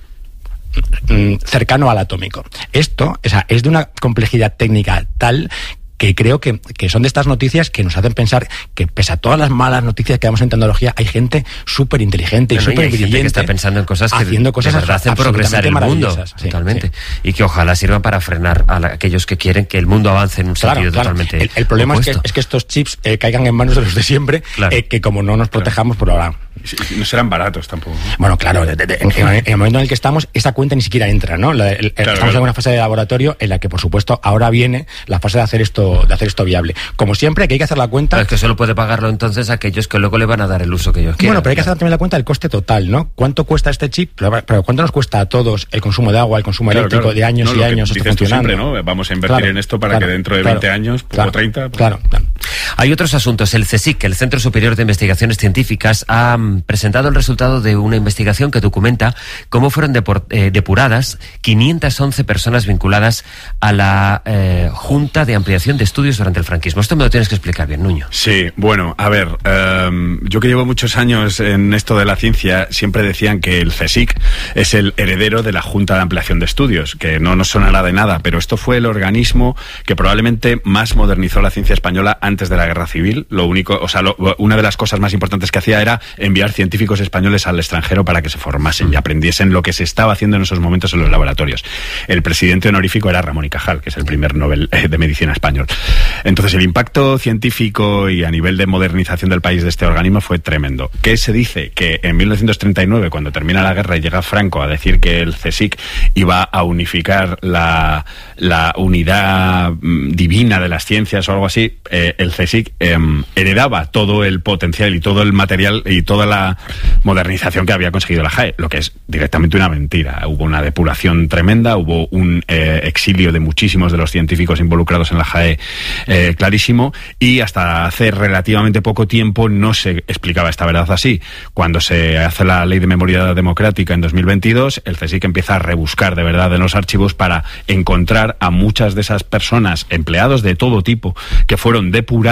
cercano al atómico. Esto, o sea, es de una complejidad técnica tal que creo que, que son de estas noticias que nos hacen pensar que, pese a todas las malas noticias que damos en tecnología, hay gente súper inteligente y no, súper no, brillante que está pensando en cosas que haciendo cosas de verdad hacen progresar el mundo. Sí, totalmente. Sí. Y que ojalá sirvan para frenar a la, aquellos que quieren que el mundo avance en un claro, sentido claro. totalmente El, el problema es que, es que estos chips eh, caigan en manos de los de siempre, claro. eh, que como no nos protejamos, por ahora... No serán baratos tampoco. Bueno, claro, de, de, de, en, en el momento en el que estamos, esa cuenta ni siquiera entra, ¿no? La, el, claro, estamos claro. en una fase de laboratorio en la que, por supuesto, ahora viene la fase de hacer esto, de hacer esto viable. Como siempre, que hay que hacer la cuenta... Pero es que solo puede pagarlo entonces aquellos que luego le van a dar el uso que ellos quieran. Bueno, pero hay que hacer también la cuenta del coste total, ¿no? ¿Cuánto cuesta este chip? Pero, pero ¿cuánto nos cuesta a todos el consumo de agua, el consumo claro, eléctrico claro. de años no, y años esto funcionando? Siempre, ¿no? Vamos a invertir claro, en esto para claro, que dentro de claro, veinte años, claro, o treinta... Pues... Claro, claro. Hay otros asuntos. El CSIC, el Centro Superior de Investigaciones Científicas, ha presentado el resultado de una investigación que documenta cómo fueron depur, eh, depuradas quinientas once personas vinculadas a la eh, Junta de Ampliación de Estudios durante el franquismo. Esto me lo tienes que explicar bien, Nuño. Sí, bueno, a ver, um, yo que llevo muchos años en esto de la ciencia, siempre decían que el CSIC es el heredero de la Junta de Ampliación de Estudios, que no nos sonará de nada, pero esto fue el organismo que probablemente más modernizó la ciencia española antes de la Guerra Civil. Lo único, o sea, lo, una de las cosas más importantes que hacía era enviar científicos españoles al extranjero para que se formasen y aprendiesen lo que se estaba haciendo en esos momentos en los laboratorios. El presidente honorífico era Ramón y Cajal, que es el primer Nobel de Medicina español. Entonces, el impacto científico y a nivel de modernización del país de este organismo fue tremendo. ¿Qué se dice? Que en mil novecientos treinta y nueve, cuando termina la guerra y llega Franco a decir que el CSIC iba a unificar la, la unidad divina de las ciencias o algo así, eh, el CSIC eh, heredaba todo el potencial y todo el material y toda la modernización que había conseguido la JAE, lo que es directamente una mentira. Hubo una depuración tremenda, hubo un eh, exilio de muchísimos de los científicos involucrados en la JAE eh, clarísimo, y hasta hace relativamente poco tiempo no se explicaba esta verdad así. Cuando se hace la Ley de Memoria Democrática en dos mil veintidós, el CSIC empieza a rebuscar de verdad en los archivos para encontrar a muchas de esas personas, empleados de todo tipo, que fueron depurados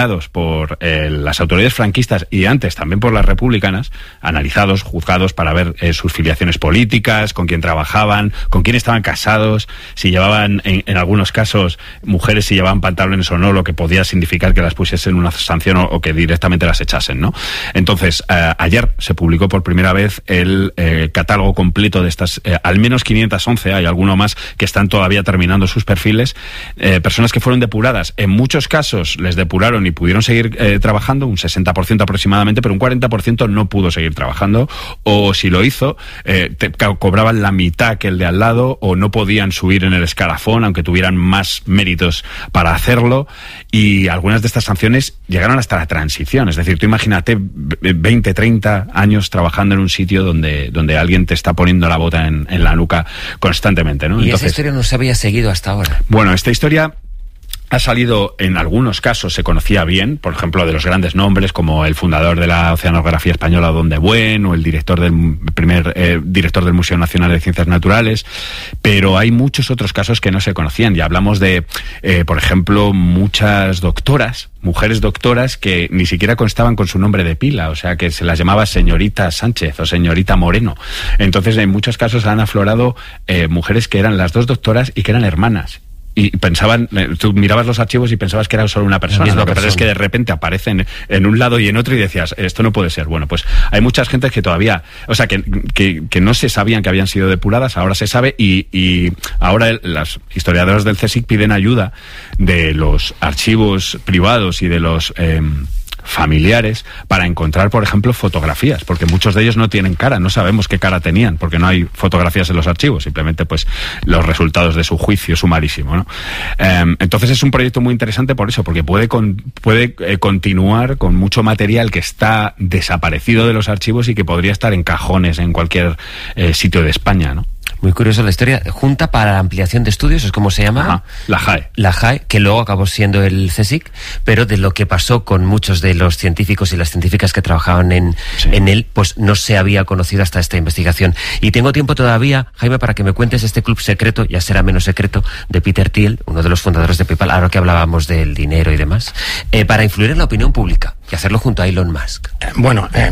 investigados por eh, las autoridades franquistas y antes también por las republicanas, analizados, juzgados para ver eh, sus filiaciones políticas, con quién trabajaban, con quién estaban casados, si llevaban, en, en algunos casos, mujeres si llevaban pantalones o no, lo que podía significar que las pusiesen una sanción o, o que directamente las echasen, ¿no? Entonces, eh, ayer se publicó por primera vez el eh, catálogo completo de estas, eh, al menos quinientas once, hay alguno más que están todavía terminando sus perfiles, eh, personas que fueron depuradas. En muchos casos les depuraron y pudieron seguir eh, trabajando, un sesenta por ciento aproximadamente, pero un cuarenta por ciento no pudo seguir trabajando, o si lo hizo, eh, te, cobraban la mitad que el de al lado, o no podían subir en el escalafón, aunque tuvieran más méritos para hacerlo, y algunas de estas sanciones llegaron hasta la transición. Es decir, tú imagínate veinte, treinta años trabajando en un sitio donde, donde alguien te está poniendo la bota en, en la nuca constantemente, ¿no? Y Entonces, esa historia no se había seguido hasta ahora. Bueno, esta historia ha salido, en algunos casos se conocía bien, por ejemplo, de los grandes nombres como el fundador de la Oceanografía Española, Don de Buen, o el director del primer eh, director del Museo Nacional de Ciencias Naturales, pero hay muchos otros casos que no se conocían. Ya hablamos de, eh, por ejemplo, muchas doctoras, mujeres doctoras que ni siquiera constaban con su nombre de pila, o sea, que se las llamaba señorita Sánchez o señorita Moreno. Entonces, en muchos casos han aflorado eh, mujeres que eran las dos doctoras y que eran hermanas. Y pensaban, tú mirabas los archivos y pensabas que era solo una persona. Lo que pasa es que de repente aparecen en un lado y en otro y decías, esto no puede ser. Bueno, pues hay muchas gentes que todavía, o sea, que, que, que no se sabían que habían sido depuradas, ahora se sabe, y, y ahora el, las historiadoras del CSIC piden ayuda de los archivos privados y de los Eh, familiares para encontrar, por ejemplo, fotografías, porque muchos de ellos no tienen cara, no sabemos qué cara tenían, porque no hay fotografías en los archivos, simplemente pues los resultados de su juicio sumarísimo, ¿no? Eh, entonces es un proyecto muy interesante por eso, porque puede, con, puede eh, continuar con mucho material que está desaparecido de los archivos y que podría estar en cajones en cualquier eh, sitio de España, ¿no? Muy curioso la historia. Junta para la Ampliación de Estudios, es como se llama. Ajá, la J A E. La J A E, que luego acabó siendo el CSIC, pero de lo que pasó con muchos de los científicos y las científicas que trabajaban en, sí. en él, pues no se había conocido hasta esta investigación. Y tengo tiempo todavía, Jaime, para que me cuentes este club secreto, ya será menos secreto, de Peter Thiel, uno de los fundadores de PayPal, ahora que hablábamos del dinero y demás, eh, para influir en la opinión pública y hacerlo junto a Elon Musk. Eh, bueno, eh,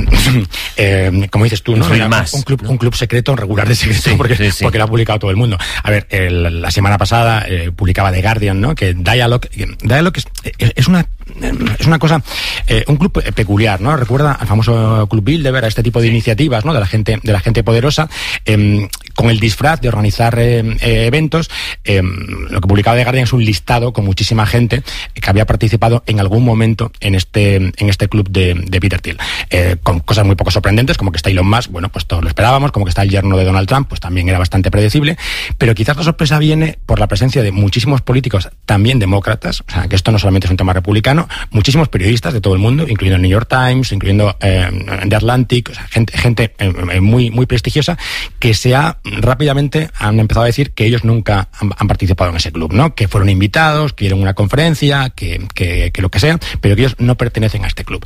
eh, como dices tú, ¿no? Era más, un, club, ¿no? un club secreto, un regular de secreto, sí, porque, sí, sí. porque lo ha publicado todo el mundo. A ver, el, la semana pasada eh, publicaba The Guardian, ¿no? Que Dialogue, Dialogue es, es una es una cosa, eh, un club peculiar, ¿no? Recuerda al famoso Club Bilderberg, a este tipo de sí. iniciativas, ¿no? De la gente, de la gente poderosa, eh, con el disfraz de organizar eh, eh, eventos. Eh, lo que publicaba The Guardian es un listado con muchísima gente que había participado en algún momento en este, en este club de, de Peter Thiel. Eh, con cosas muy poco sorprendentes, como que está Elon Musk, bueno, pues todos lo esperábamos, como que está el yerno de Donald Trump, pues también era bastante predecible, pero quizás la sorpresa viene por la presencia de muchísimos políticos, también demócratas, o sea, que esto no solamente es un tema republicano, muchísimos periodistas de todo el mundo, incluyendo el New York Times, incluyendo eh, The Atlantic, o sea, gente, gente eh, muy, muy prestigiosa, que se ha rápidamente han empezado a decir que ellos nunca han, han participado en ese club, ¿no? Que fueron invitados, que dieron una conferencia, que, que, que lo que sea, pero que ellos no pertenecen a este club.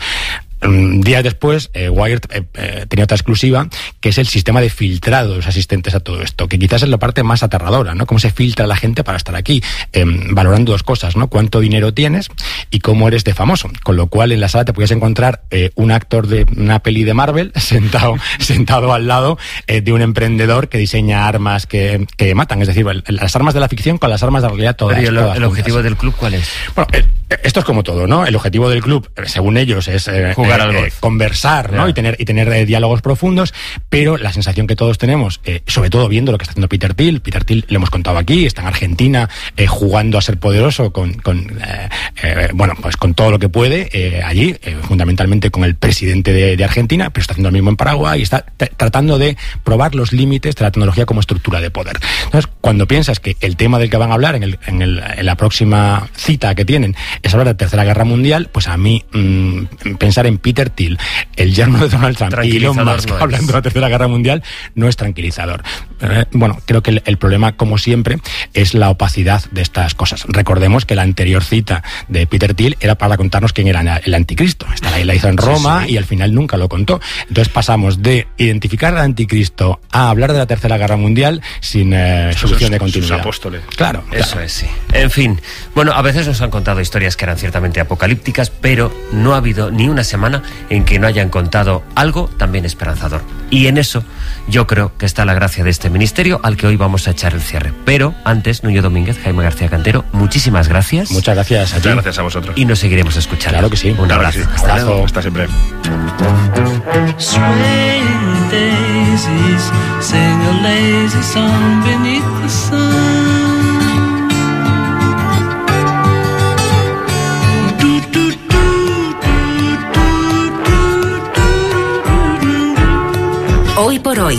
Días después, eh, Wired eh, eh, tenía otra exclusiva, que es el sistema de filtrado de los asistentes a todo esto, que quizás es la parte más aterradora, ¿no? Cómo se filtra la gente para estar aquí, eh, valorando dos cosas, ¿no? Cuánto dinero tienes y cómo eres de famoso. Con lo cual, en la sala te puedes encontrar eh, un actor de una peli de Marvel sentado, sentado al lado eh, de un emprendedor que diseña armas que, que matan. Es decir, las armas de la ficción con las armas de la realidad todas. Pero ¿y el, todas el objetivo del club cuál es? Bueno, eh, esto es como todo, ¿no? El objetivo del club, según ellos, es eh, eh, eh, conversar, ¿no? Yeah. Y tener y tener eh, diálogos profundos, pero la sensación que todos tenemos, eh, sobre todo viendo lo que está haciendo Peter Thiel, Peter Thiel lo hemos contado aquí, está en Argentina eh, jugando a ser poderoso con, con eh, eh, bueno, pues con todo lo que puede eh, allí, eh, fundamentalmente con el presidente de, de Argentina, pero está haciendo lo mismo en Paraguay y está t- tratando de probar los límites de la tecnología como estructura de poder. Entonces, cuando piensas que el tema del que van a hablar en, el, en, el, en la próxima cita que tienen es hablar de la Tercera Guerra Mundial, pues a mí mmm, pensar en Peter Thiel, el yerno de Donald Trump y Elon Musk no hablando de la Tercera Guerra Mundial no es tranquilizador. Eh, bueno, creo que el, el problema, como siempre, es la opacidad de estas cosas. Recordemos que la anterior cita de Peter Thiel era para contarnos quién era el anticristo. Esta la hizo en Roma, sí, sí. Y al final nunca lo contó. Entonces pasamos de identificar al anticristo a hablar de la Tercera Guerra Mundial sin eh, solución de continuidad. Sus apóstoles. Claro. Eso claro. es, sí. En fin, bueno, a veces nos han contado historias que eran ciertamente apocalípticas, pero no ha habido ni una semana en que no hayan contado algo también esperanzador. Y en eso yo creo que está la gracia de este ministerio al que hoy vamos a echar el cierre. Pero antes, Nuño Domínguez, Jaime García Cantero, muchísimas gracias. Muchas gracias a ti. Muchas gracias a vosotros. Y nos seguiremos escuchando. Claro que sí. Un claro abrazo. Que sí. Hasta abrazo. luego. Hasta siempre. Swaying daisies sing a lazy song beneath the sun. Hoy por hoy.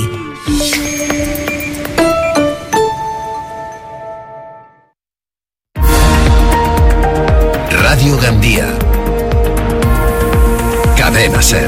Radio Gandía. Cadena Ser.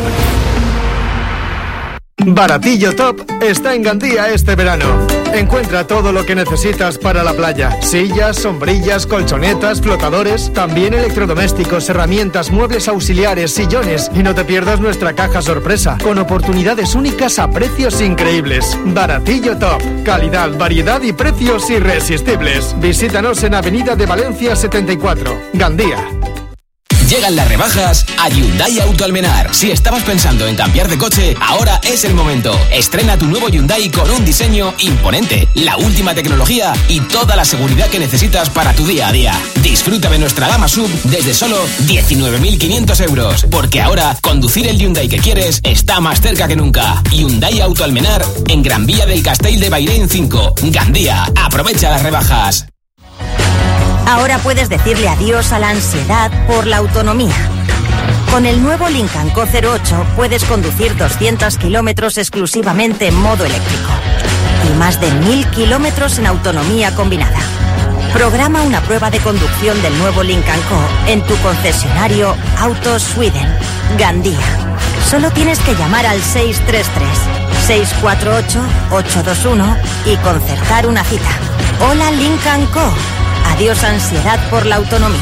Baratillo Top está en Gandía este verano. Encuentra todo lo que necesitas para la playa. Sillas, sombrillas, colchonetas, flotadores, también electrodomésticos, herramientas, muebles auxiliares, sillones. Y no te pierdas nuestra caja sorpresa, con oportunidades únicas a precios increíbles. Baratillo Top. Calidad, variedad y precios irresistibles. Visítanos en Avenida de Valencia setenta y cuatro, Gandía. Llegan las rebajas a Hyundai Auto Almenar. Si estabas pensando en cambiar de coche, ahora es el momento. Estrena tu nuevo Hyundai con un diseño imponente, la última tecnología y toda la seguridad que necesitas para tu día a día. Disfruta de nuestra gama sub desde solo diecinueve mil quinientos euros. Porque ahora, conducir el Hyundai que quieres está más cerca que nunca. Hyundai Auto Almenar en Gran Vía del Castell de Bairén cinco, Gandía. Aprovecha las rebajas. Ahora puedes decirle adiós a la ansiedad por la autonomía. Con el nuevo Lincoln Co cero ocho puedes conducir doscientos kilómetros exclusivamente en modo eléctrico y más de mil kilómetros en autonomía combinada. Programa una prueba de conducción del nuevo Lincoln Co en tu concesionario Auto Sweden, Gandía. Solo tienes que llamar al seis tres tres, seis cuatro ocho, ocho dos uno y concertar una cita. Hola Lincoln Co. Adiós ansiedad por la autonomía.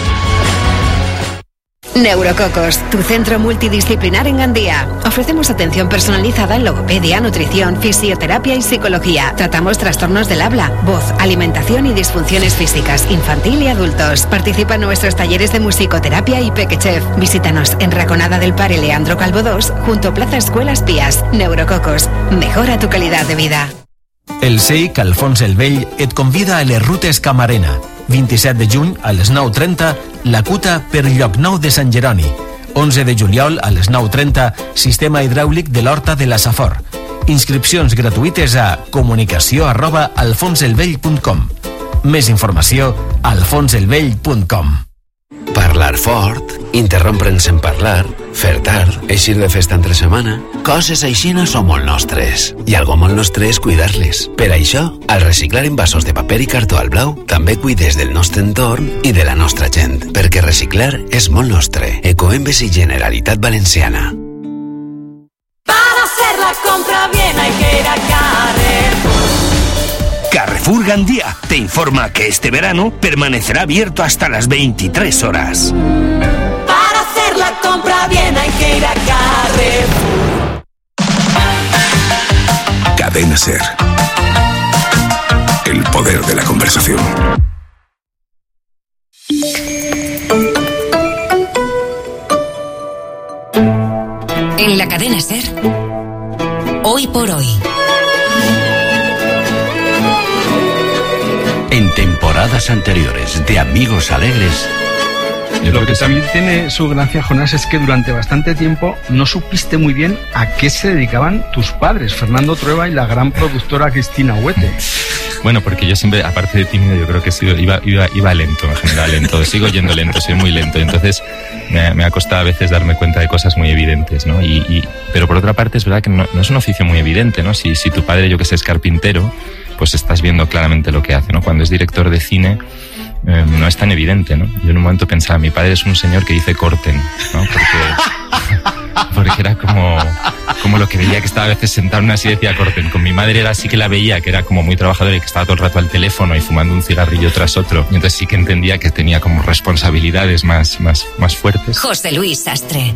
Neurococos, tu centro multidisciplinar en Gandía. Ofrecemos atención personalizada en logopedia, nutrición, fisioterapia y psicología. Tratamos trastornos del habla, voz, alimentación y disfunciones físicas, infantil y adultos. Participa en nuestros talleres de musicoterapia y Pequechef. Visítanos en Raconada del Pare Leandro Calvo dos, junto a Plaza Escuelas Pías. Neurococos, mejora tu calidad de vida. El S E I C Alfons el Vell et convida a les rutes Camarena. vint-i-set de juny a les nou trenta, la Cuta per Llocnou de Sant Jeroni. onze de juliol a les nou trenta, sistema hidràulic de l'Horta de la Safor. Inscripcions gratuïtes a comunicació arroba alfonselvell punt com. Més informació a alfonselvell punt com. Parlar fort, interrompre'ns en parlar, fer tard, eixir de festa entre setmana... Coses aixina són molt nostres. I algo molt nostre és cuidar-les. Per això, al reciclar envasos de paper i cartó al blau, també cuides del nostre entorn i de la nostra gent. Perquè reciclar és molt nostre. Ecoembes i Generalitat Valenciana. Para hacer la compra bien hay que ir a Carrefour. Carrefour Gandía te informa que este verano permanecerá abierto hasta las veintitrés horas. Para hacer la compra bien hay que ir a Carrefour. Cadena Ser. El poder de la conversación. En la Cadena Ser, Hoy por Hoy. En temporadas anteriores de Amigos Alegres. Lo que también tiene su gracia, Jonás, es que durante bastante tiempo no supiste muy bien a qué se dedicaban tus padres, Fernando Trueba y la gran productora Cristina Huete. Bueno, porque yo siempre, aparte de tímido, yo creo que he sido, iba, iba, iba lento, en general, lento. Sigo yendo lento, soy muy lento. Entonces me, me ha costado a veces darme cuenta de cosas muy evidentes, ¿no? Y, y, pero por otra parte es verdad que no, no es un oficio muy evidente, ¿no? Si, si tu padre, yo que sé, es carpintero, pues estás viendo claramente lo que hace, ¿no? Cuando es director de cine, eh, no es tan evidente, ¿no? Yo en un momento pensaba, mi padre es un señor que dice corten, ¿no? Porque... porque era como, como lo que veía, que estaba a veces sentado en una silla y decía, corten. Con mi madre era así que la veía, que era como muy trabajadora y que estaba todo el rato al teléfono y fumando un cigarrillo tras otro. Y entonces sí que entendía que tenía como responsabilidades más, más, más fuertes. José Luis Sastre.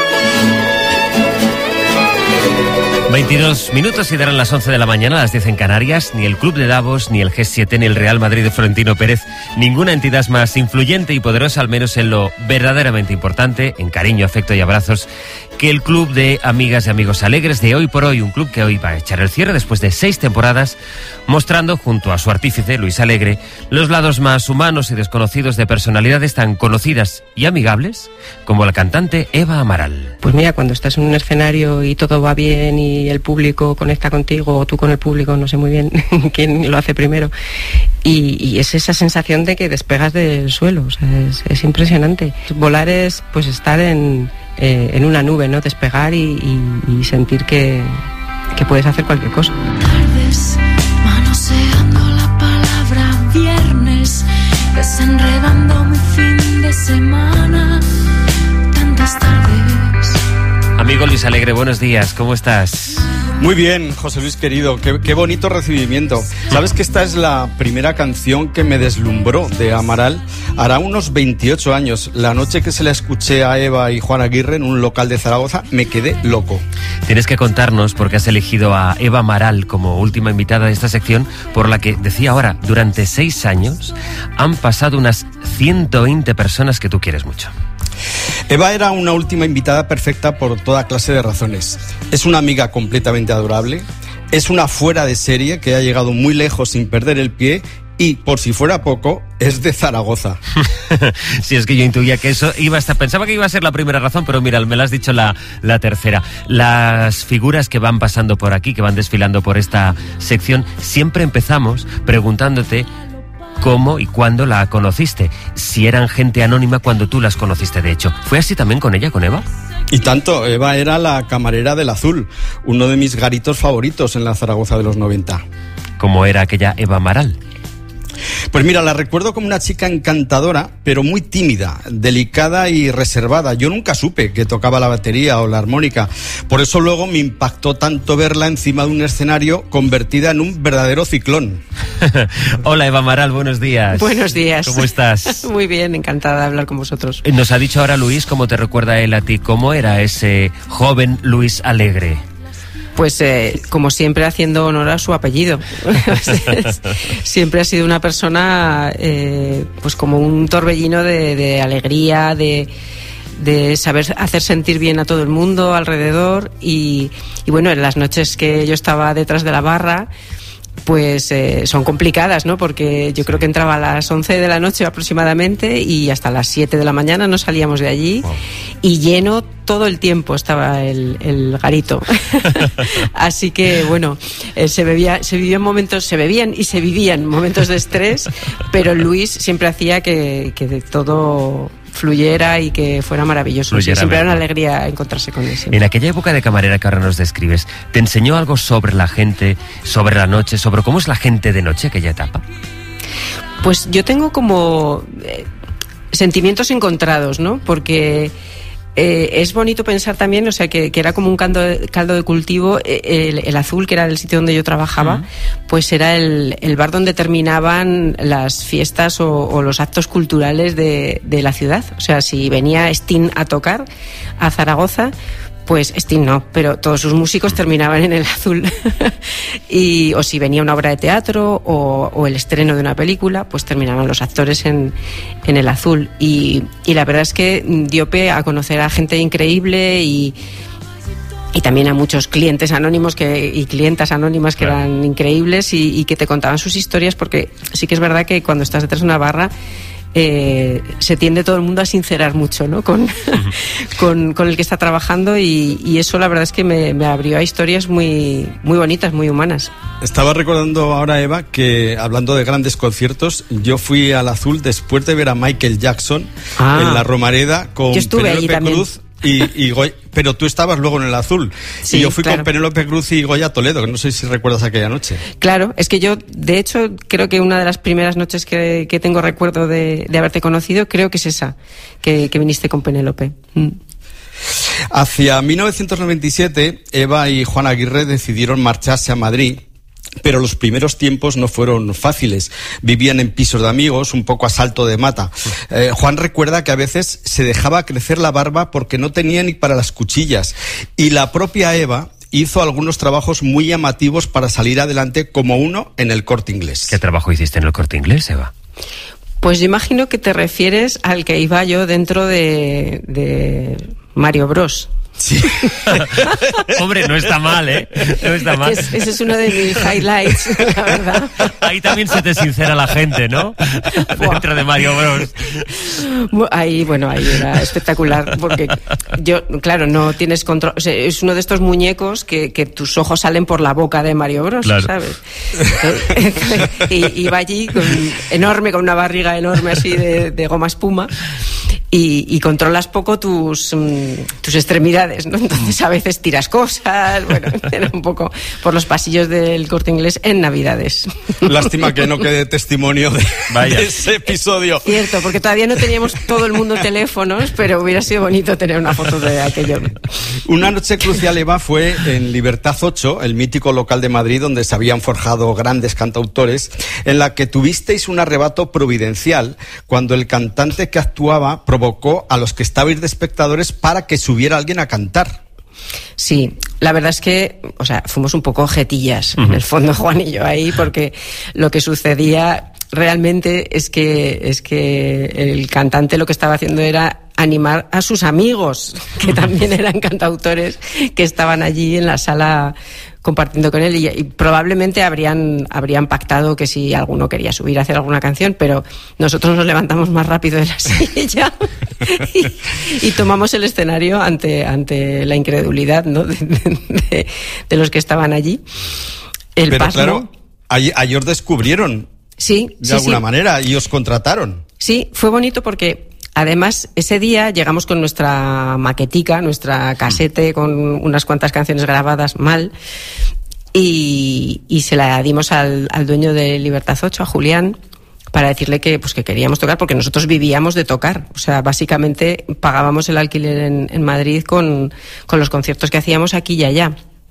veintidós minutos y darán las once de la mañana, las diez en Canarias. Ni el Club de Davos, ni el G siete, ni el Real Madrid de Florentino Pérez, ninguna entidad es más influyente y poderosa, al menos en lo verdaderamente importante, en cariño, afecto y abrazos, que el Club de Amigas y Amigos Alegres de Hoy por Hoy, un club que hoy va a echar el cierre después de seis temporadas, mostrando, junto a su artífice, Luis Alegre, los lados más humanos y desconocidos de personalidades tan conocidas y amigables como la cantante Eva Amaral. Pues mira, cuando estás en un escenario y todo va bien y el público conecta contigo, o tú con el público, no sé muy bien quién lo hace primero, y, y es esa sensación de que despegas del suelo, o sea, es, es impresionante. Volar es pues estar en, eh, en una nube, ¿no? Despegar y, y, y sentir que, que puedes hacer cualquier cosa. Tardes, manoseando la palabra viernes, desenredando mi fin de semana, tantas tardes. Amigo Luis Alegre, buenos días, ¿cómo estás? Muy bien, José Luis querido, qué, qué bonito recibimiento. Sabes que esta es la primera canción que me deslumbró de Amaral. Hará unos veintiocho años, la noche que se la escuché a Eva y Juan Aguirre en un local de Zaragoza, me quedé loco. Tienes que contarnos por qué has elegido a Eva Amaral como última invitada de esta sección, por la que, decía ahora, durante seis años han pasado unas ciento veinte personas que tú quieres mucho. Eva era una última invitada perfecta por toda clase de razones. Es una amiga completamente adorable, es una fuera de serie que ha llegado muy lejos sin perder el pie y, por si fuera poco, es de Zaragoza. Sí, es que yo intuía que eso iba a estar... Pensaba que iba a ser la primera razón, pero mira, me lo has dicho la, la tercera. Las figuras que van pasando por aquí, que van desfilando por esta sección, siempre empezamos preguntándote cómo y cuándo la conociste, si eran gente anónima cuando tú las conociste, de hecho. ¿Fue así también con ella, con Eva? Y tanto, Eva era la camarera del Azul, uno de mis garitos favoritos en la Zaragoza de los noventa. ¿Cómo era aquella Eva Amaral? Pues mira, la recuerdo como una chica encantadora, pero muy tímida, delicada y reservada. Yo nunca supe que tocaba la batería o la armónica. Por eso luego me impactó tanto verla encima de un escenario convertida en un verdadero ciclón. Hola Eva Amaral, buenos días. Buenos días. ¿Cómo estás? Muy bien, encantada de hablar con vosotros. Nos ha dicho ahora Luis, ¿cómo te recuerda él a ti? ¿Cómo era ese joven Luis Alegre? Pues eh, como siempre haciendo honor a su apellido. Siempre ha sido una persona eh, pues como un torbellino de, de alegría, de, de saber hacer sentir bien a todo el mundo alrededor y, y bueno, en las noches que yo estaba detrás de la barra pues eh, son complicadas, ¿no? Porque yo creo que entraba a las once de la noche aproximadamente y hasta las siete de la mañana no salíamos de allí. Wow. Y lleno todo el tiempo estaba el, el garito. Así que, bueno, eh, se bebía, se vivían momentos, se bebían y se vivían momentos de estrés, pero Luis siempre hacía que, que de todo fluyera y que fuera maravilloso. Sí, siempre era una alegría encontrarse con él. En aquella época de camarera que ahora nos describes, ¿te enseñó algo sobre la gente, sobre la noche, sobre cómo es la gente de noche, aquella etapa? Pues yo tengo como eh, sentimientos encontrados, ¿no? Porque Eh, es bonito pensar también, o sea, que, que era como un caldo de, caldo de cultivo. El, el Azul, que era el sitio donde yo trabajaba, uh-huh. pues era el, el bar donde terminaban las fiestas o, o los actos culturales de, de la ciudad. O sea, si venía Sting a tocar a Zaragoza, pues Sting no, pero todos sus músicos terminaban en el Azul. Y, o si venía una obra de teatro o, o el estreno de una película, pues terminaban los actores en, en el Azul. Y, y la verdad es que dio pie a conocer a gente increíble y, y también a muchos clientes anónimos que, y clientas anónimas que claro. eran increíbles y, y que te contaban sus historias, porque sí que es verdad que cuando estás detrás de una barra Eh, se tiende todo el mundo a sincerar mucho, ¿no? con, uh-huh. con, con el que está trabajando y, y eso la verdad es que me, me abrió a historias muy, muy bonitas, muy humanas. Estaba recordando ahora, Eva, que hablando de grandes conciertos, yo fui al Azul después de ver a Michael Jackson ah. en la Romareda con Penélope Cruz y, y Goya, pero tú estabas luego en el Azul. Sí, y yo fui claro. con Penélope Cruz y Goya Toledo, que no sé si recuerdas aquella noche. Claro, es que yo, de hecho, creo que una de las primeras noches que, que tengo recuerdo de, de haberte conocido, creo que es esa, que, que viniste con Penélope. Mm. Hacia mil novecientos noventa y siete, Eva y Juan Aguirre decidieron marcharse a Madrid. Pero los primeros tiempos no fueron fáciles. Vivían en pisos de amigos, un poco a salto de mata. Eh, Juan recuerda que a veces se dejaba crecer la barba porque no tenía ni para las cuchillas. Y la propia Eva hizo algunos trabajos muy llamativos para salir adelante, como uno en el Corte Inglés. ¿Qué trabajo hiciste en el Corte Inglés, Eva? Pues yo imagino que te refieres al que iba yo dentro de, de Mario Bros. Sí. Hombre, no está mal, ¿eh? No está mal. Es, ese es uno de mis highlights, la verdad. Ahí también se te sincera la gente, ¿no? Dentro de Mario Bros. Ahí, bueno, ahí era espectacular, porque yo, claro, no tienes control. O sea, es uno de estos muñecos que, que tus ojos salen por la boca de Mario Bros, claro. ¿Sabes? Y iba allí con, enorme, con una barriga enorme así de, de goma espuma. Y, y controlas poco tus, um, tus extremidades, ¿no? Entonces a veces tiras cosas, bueno, era un poco por los pasillos del Corte Inglés en Navidades. Lástima que no quede testimonio de, de ese episodio. Cierto, porque todavía no teníamos todo el mundo teléfonos, pero hubiera sido bonito tener una foto de aquello. Una noche crucial, Eva, fue en Libertad ocho, el mítico local de Madrid donde se habían forjado grandes cantautores, en la que tuvisteis un arrebato providencial cuando el cantante que actuaba provocó a los que estabais de espectadores para que subiera alguien a cantar. Sí, la verdad es que, o sea, fuimos un poco jetillas, uh-huh. En el fondo, Juan y yo ahí, porque lo que sucedía realmente es que, es que el cantante lo que estaba haciendo era animar a sus amigos, que también eran cantautores, que estaban allí en la sala compartiendo con él, y, y probablemente habrían, habrían pactado que si alguno quería subir a hacer alguna canción, pero nosotros nos levantamos más rápido de la silla y, y tomamos el escenario ante, ante la incredulidad, ¿no? de, de, de los que estaban allí. El pero pasmo, claro, ahí, ahí os descubrieron, sí, de sí, alguna sí. manera, y os contrataron. Sí, fue bonito porque además ese día llegamos con nuestra maquetica, nuestra casete con unas cuantas canciones grabadas mal, y, y se la dimos al, al dueño de Libertad ocho, a Julián, para decirle que, pues, que queríamos tocar, porque nosotros vivíamos de tocar. O sea, básicamente pagábamos el alquiler en, en Madrid con, con los conciertos que hacíamos aquí y allá.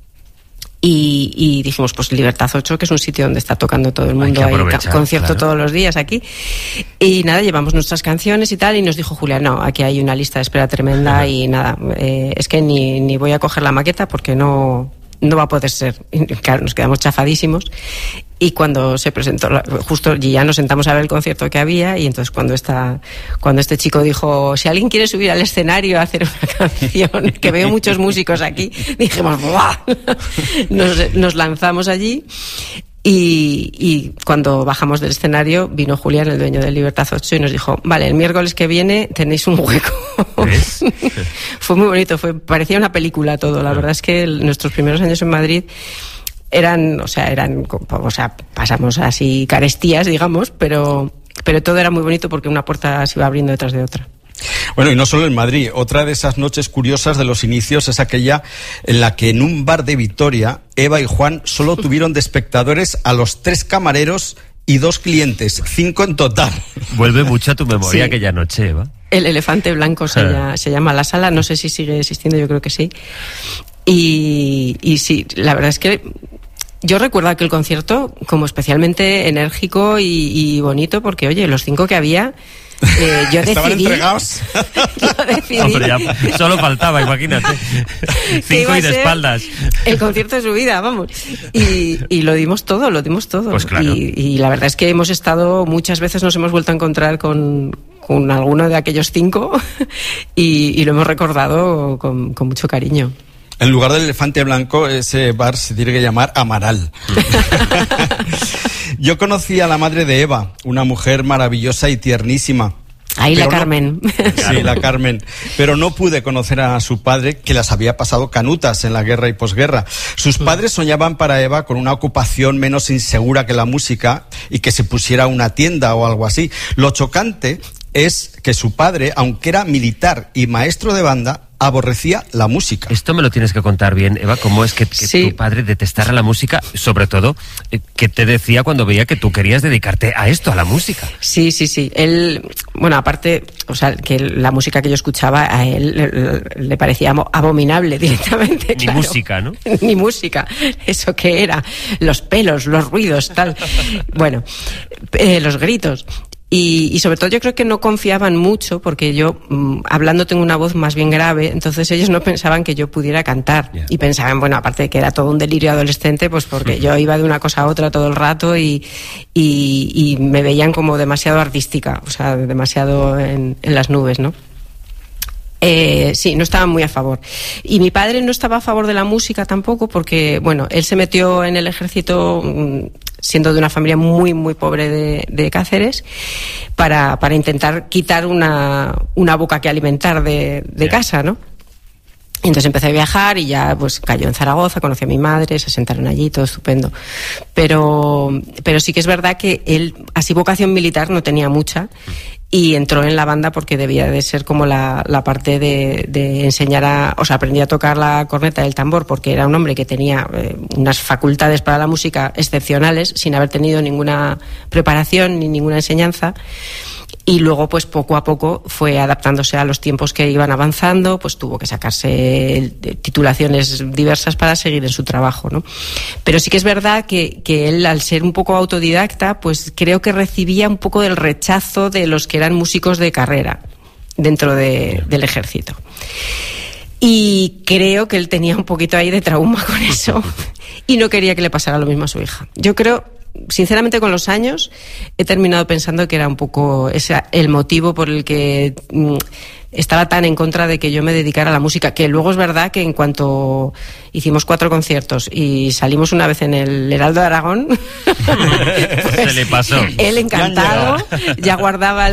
Y, y dijimos, pues Libertad ocho, que es un sitio donde está tocando todo el mundo, hay, hay concierto claro. Todos los días aquí. Y nada, llevamos nuestras canciones y tal, y nos dijo Julián, no, aquí hay una lista de espera tremenda. Ajá. Y nada, eh, es que ni, ni voy a coger la maqueta porque no, no va a poder ser. Y, claro, nos quedamos chafadísimos. Y cuando se presentó, justo ya nos sentamos a ver el concierto que había, y entonces cuando esta, cuando este chico dijo, si alguien quiere subir al escenario a hacer una canción, que veo muchos músicos aquí, dijimos, ¡buah! Nos, nos lanzamos allí, y, y cuando bajamos del escenario vino Julián, el dueño de Libertad ocho, y nos dijo, vale, el miércoles que viene tenéis un hueco. ¿Ves? Fue muy bonito, fue, parecía una película todo. La verdad es que el, nuestros primeros años en Madrid eran, o sea, eran, o sea, pasamos así carestías, digamos, pero, pero todo era muy bonito porque una puerta se iba abriendo detrás de otra. Bueno, y no solo en Madrid. Otra de esas noches curiosas de los inicios es aquella en la que en un bar de Vitoria, Eva y Juan solo tuvieron de espectadores a los tres camareros y dos clientes, cinco en total. Vuelve mucho a tu memoria Sí. aquella noche, Eva. El Elefante Blanco se, llama, se llama la sala, no sé si sigue existiendo, yo creo que sí. Y, y sí, la verdad es que yo recuerdo aquel concierto como especialmente enérgico y, y bonito, porque, oye, los cinco que había, eh, yo ¿Estaban decidí... entregados? yo decidí... Hombre, ya solo faltaba, imagínate. Cinco y de espaldas. El concierto de su vida, vamos. Y, y lo dimos todo, lo dimos todo. Pues claro. Y, y la verdad es que hemos estado, muchas veces nos hemos vuelto a encontrar con, con alguno de aquellos cinco y, y lo hemos recordado con, con mucho cariño. En lugar del Elefante Blanco, ese bar se tiene que llamar Amaral. Yo conocí a la madre de Eva, una mujer maravillosa y tiernísima. Ahí la no, Carmen. Sí, la Carmen. Pero no pude conocer a su padre, que las había pasado canutas en la guerra y posguerra. Sus padres soñaban para Eva con una ocupación menos insegura que la música y que se pusiera una tienda o algo así. Lo chocante es que su padre, aunque era militar y maestro de banda, aborrecía la música. Esto me lo tienes que contar bien, Eva, cómo es que, que sí. tu padre detestara la música, sobre todo, eh, que te decía cuando veía que tú querías dedicarte a esto, a la música. Sí, sí, sí. Él, bueno, aparte, o sea, que la música que yo escuchaba a él le, le parecía abominable directamente. Ni claro. música, ¿no? Ni música. ¿Eso qué era? Los pelos, los ruidos, tal. Bueno, eh, los gritos. Y, y sobre todo yo creo que no confiaban mucho porque yo mmm, hablando tengo una voz más bien grave, entonces ellos no pensaban que yo pudiera cantar. Yeah. Y pensaban, bueno, aparte de que era todo un delirio adolescente, pues porque yo iba de una cosa a otra todo el rato y, y, y me veían como demasiado artística, o sea, demasiado en, en las nubes, ¿no? Eh, sí, no estaba muy a favor. Y mi padre no estaba a favor de la música tampoco porque, bueno, él se metió en el ejército mmm, siendo de una familia muy, muy pobre de, de Cáceres, para, para intentar quitar una, una boca que alimentar de, de yeah. casa, ¿no? Entonces empecé a viajar y ya pues cayó en Zaragoza, conocí a mi madre, se asentaron allí, todo estupendo. Pero, pero sí que es verdad que él, así vocación militar no tenía mucha, y entró en la banda porque debía de ser como la, la parte de, de enseñar a... O sea, aprendí a tocar la corneta y el tambor porque era un hombre que tenía eh, unas facultades para la música excepcionales, sin haber tenido ninguna preparación ni ninguna enseñanza. Y luego, pues poco a poco fue adaptándose a los tiempos que iban avanzando, pues tuvo que sacarse titulaciones diversas para seguir en su trabajo, ¿no? Pero sí que es verdad que, que él, al ser un poco autodidacta, pues creo que recibía un poco del rechazo de los que eran músicos de carrera dentro de, del ejército. Y creo que él tenía un poquito ahí de trauma con eso y no quería que le pasara lo mismo a su hija. Yo creo... Sinceramente, con los años he terminado pensando que era un poco ese el motivo por el que mm, estaba tan en contra de que yo me dedicara a la música, que luego es verdad que en cuanto hicimos cuatro conciertos y salimos una vez en el Heraldo de Aragón, pues, se le pasó. Él encantado, ya guardaba